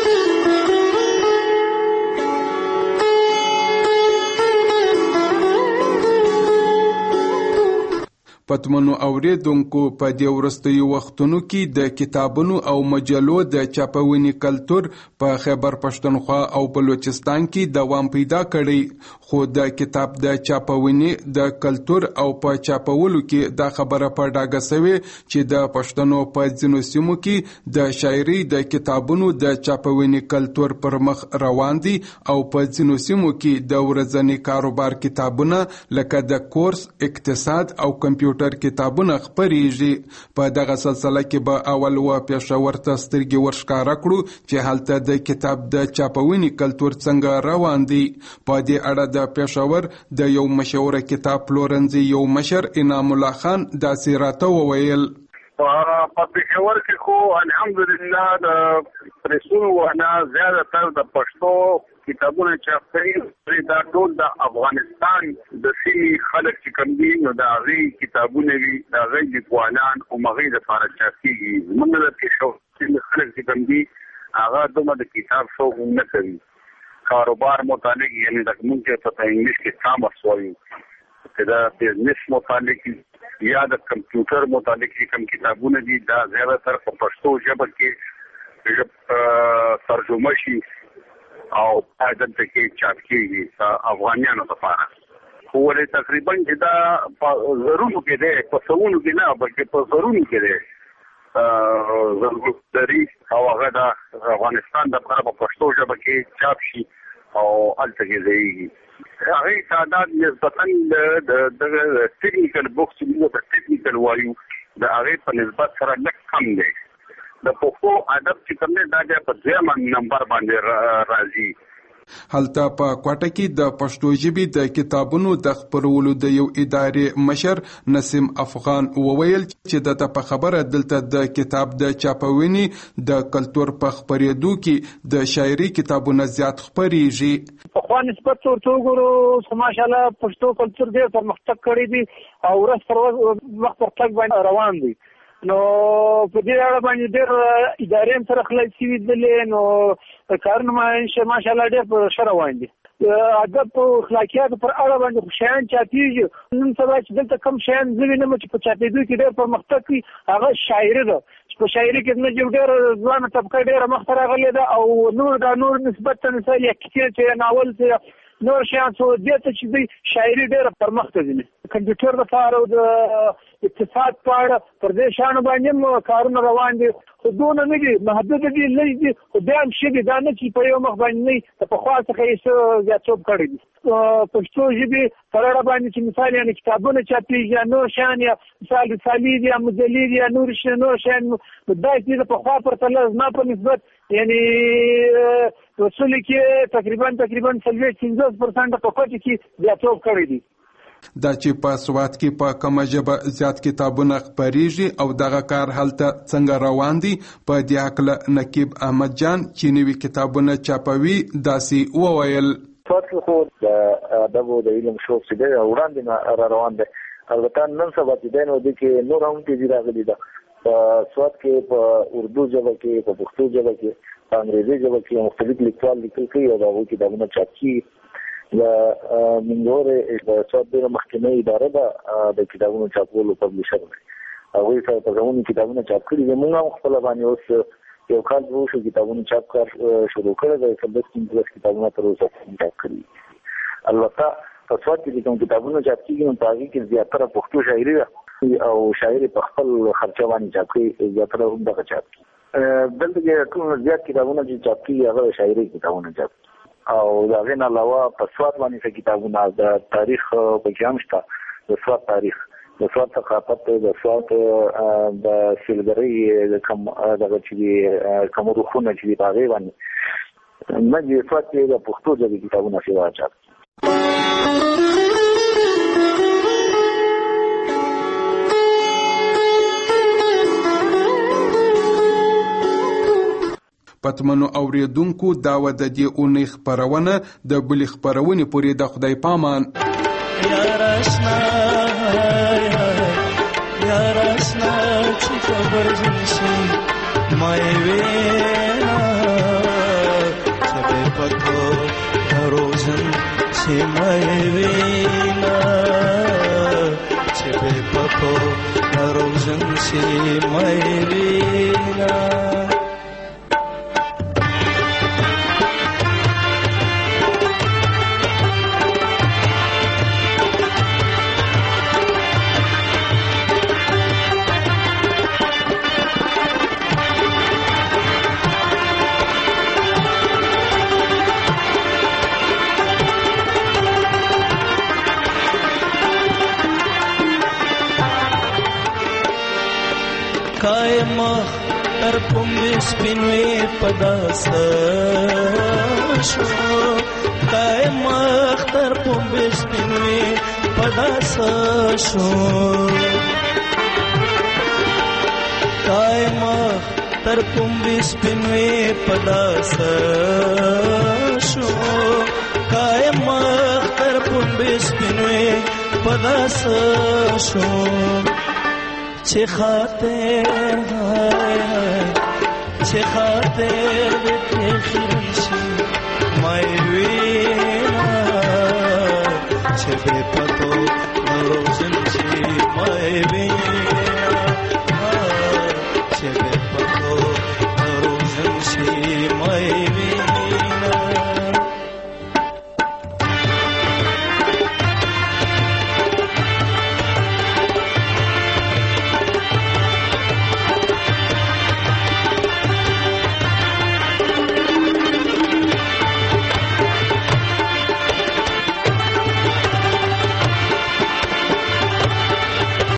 پتمنو اوریدونکو په دې وروستیو وختونو کې د کتابونو او مجلو د چاپونې کلتور په خیبر پښتونخوا او بلوچستان کې دوام پیدا کړی، خو د کتاب د چاپونې د کلتور او په چاپولو کې دا خبره په ډاګه سوې چې د پښتنو په ځینو سیمو کې د شاعري د کتابونو د چاپونې کلتور پر مخ روان دي او په ځینو سیمو کې د ورځني کاروبار کتابونه لکه د کورس، اقتصاد او کمپیوټر کتابونه خپریږي. په دغه سلسله کې به اول و پېښور ته سترګې ورښکاره کړو چې هلته د کتاب د چاپونې کلتور څنګه روان دی. په دې اړه د پېښور د یو مشهوره کتاب پلورنځي یو مشر انعام الله خان داسې راته وویل. په پېښور کې خو الحمدلله د پرسونو وهنه زیاتره د پښتو کتابونه چاپ کړي دا ټول د افغانستان د سیمې خلک چې کوم دي نو دا غي کتابونه وی دا غي لیکوالان او مغې د فارغ چاپي موږ د پېښو چې خلک چې کوم دي هغه دومره د کتاب شوق نه کوي کاروبار متعلق یعنی د موږ په انګلیش کې کامرس وایو دا بزنس متعلق یا د کمپیوټر متعلق کوم کتابونه دي دا زیاده تر په پښتو ژبه کې ترجمه شي او اذن ته کې چاپ کیږي افغانانو لپاره خو ولې تقریبا دا ضروري کې ده په څونو کې نه بلکې په ضروري کې ده ضروري او هغه د افغانستان د لپاره په پښتو ژبه کې چاپ شي او الته کې ځایږي هغه تعداد نسبتاً د ټیکنیکل بوکس چې د ټیکنیکل وایو د هغه په نسبت سره لږ کم دی د پښتو ادب چې کوم دی دا په دویم نمبر باندې راځي هلته په کوټه کې د پښتو ژبې د کتابونو د خپرولو د یو ادارې مشر نسیم افغان وویل چې د په خبره دلته د کتاب د چاپونې د کلچر په خپرېدو کې د شاعري کتابونه زیات خپرېږي په خو نسبت ورته وګورو ماشاءالله پښتو کلچر ډېر پرمختګ کړی دی او ورځ تر ورځې وخت پر تګ باندې روان دی نو په دې اړه باندې ډېر ادارې سره خلاصي ویدلې نو کارونه ماشاءالله ډېر په شر روان دي ادب او اخلاقیات پر اړه باندې شیان چاپیږي نن سبا چې دلته کم شیان زوینه چې په چاپېدو کې ډېر پرمختګ کوي هغه شاعري ده په شاعري کې موږ ډېر ځوان طبقه ډېر مخ راغلي ده او نور نسبت مثال یا کتاب ناول چې نور شیان څو دې ته چې شاعري ډېر پرمختګ دي کمپیوټر د فار او د اقتصاد په اړه پر دې شان باندې کارونه روان دي خودونه نه دي محدود دي لږ دي خو بیا هم شي دا نه چې په یو مخ باندې نه په خوا څخه یې زیاتوب کړی دي پښتو ژبې پر اړه باندې چې مثال یعنی کتابونه چاپېږي یا نور شیان یا مثال رسالې دي یا مجلې دي یا نور شیان دا چې په خوا پر تله زما په نسبت یعنی رسول کې تقریبا 50% په کوټه کې زیاتوب کړی دي دا چې په سواد کې په کومه ژبه زیات کتابونه خپریږي او دغه کار هلته څنګه روان دي په دې حق نقیب احمد جان چې نوي کتابونه چاپوي داسې وویل سواد خو د ادب او د علم شوق چې دی وړاندې را روان دی البته نن سبا چې دی نو د کې نور هم تیزی راغلی ده په سواد کې په اردو ژبه کې په پښتو ژبه کې په انګریزي ژبه کې مختلف لیکوال لیکل کوي او دغه کتابونه چاپ کیږي د منګورې د سواد د محکمې اداره د کتابونو چاپولو پبلشر دی هغوی سره په ځواني کتابونه چاپ کړي دي موږ هم خپل باندې اوس یو کال وشو کتابونه چاپ کار شروع کړی دی چې 15 کتابونه تر اوسه چاپ کړي البته په سواد کې کوم کتابونه چاپ کیږي نو په هغې کې زیاتره پښتو شاعري ده او شاعري په خپل خرچه باندې چاپ کوي زیاتره هم دغه چاپ کوي دلته کې ټول زیات کتابونه چې چاپ کیږي هغه شاعري کتابونه چاپ او دا غن علاوه په سواد باندې کتابونه د تاریخ په کې هم شته د سواد تاریخ د سواد ثقافت د سواد د سیلګرۍ د کوم دغه چې کوم روحونه چې په هغه باندې نه د سواد د پښتو ژبې کتابونه شوي چاپ پتمنو اوریدونکو دا و د دې اونۍ خپرونه د بلې خپرونې پورې د خدای پامان یار آشنا چې خبر جنشي مای وینا چې په پکو روزن چې مای وینا چې په پکو روزن چې مای وینا مخ تر پومبې سپینوي پداسه شو کای مخ تر پومبې سپینوي پداسه شو کای مخ تر پومبې سپینوي پداس شو کای مخ تر پومبې سپینوي پداس شو چې خاطر چې خاطر دې خیرشي مای وینا چې به پتو روزن چې مای وینا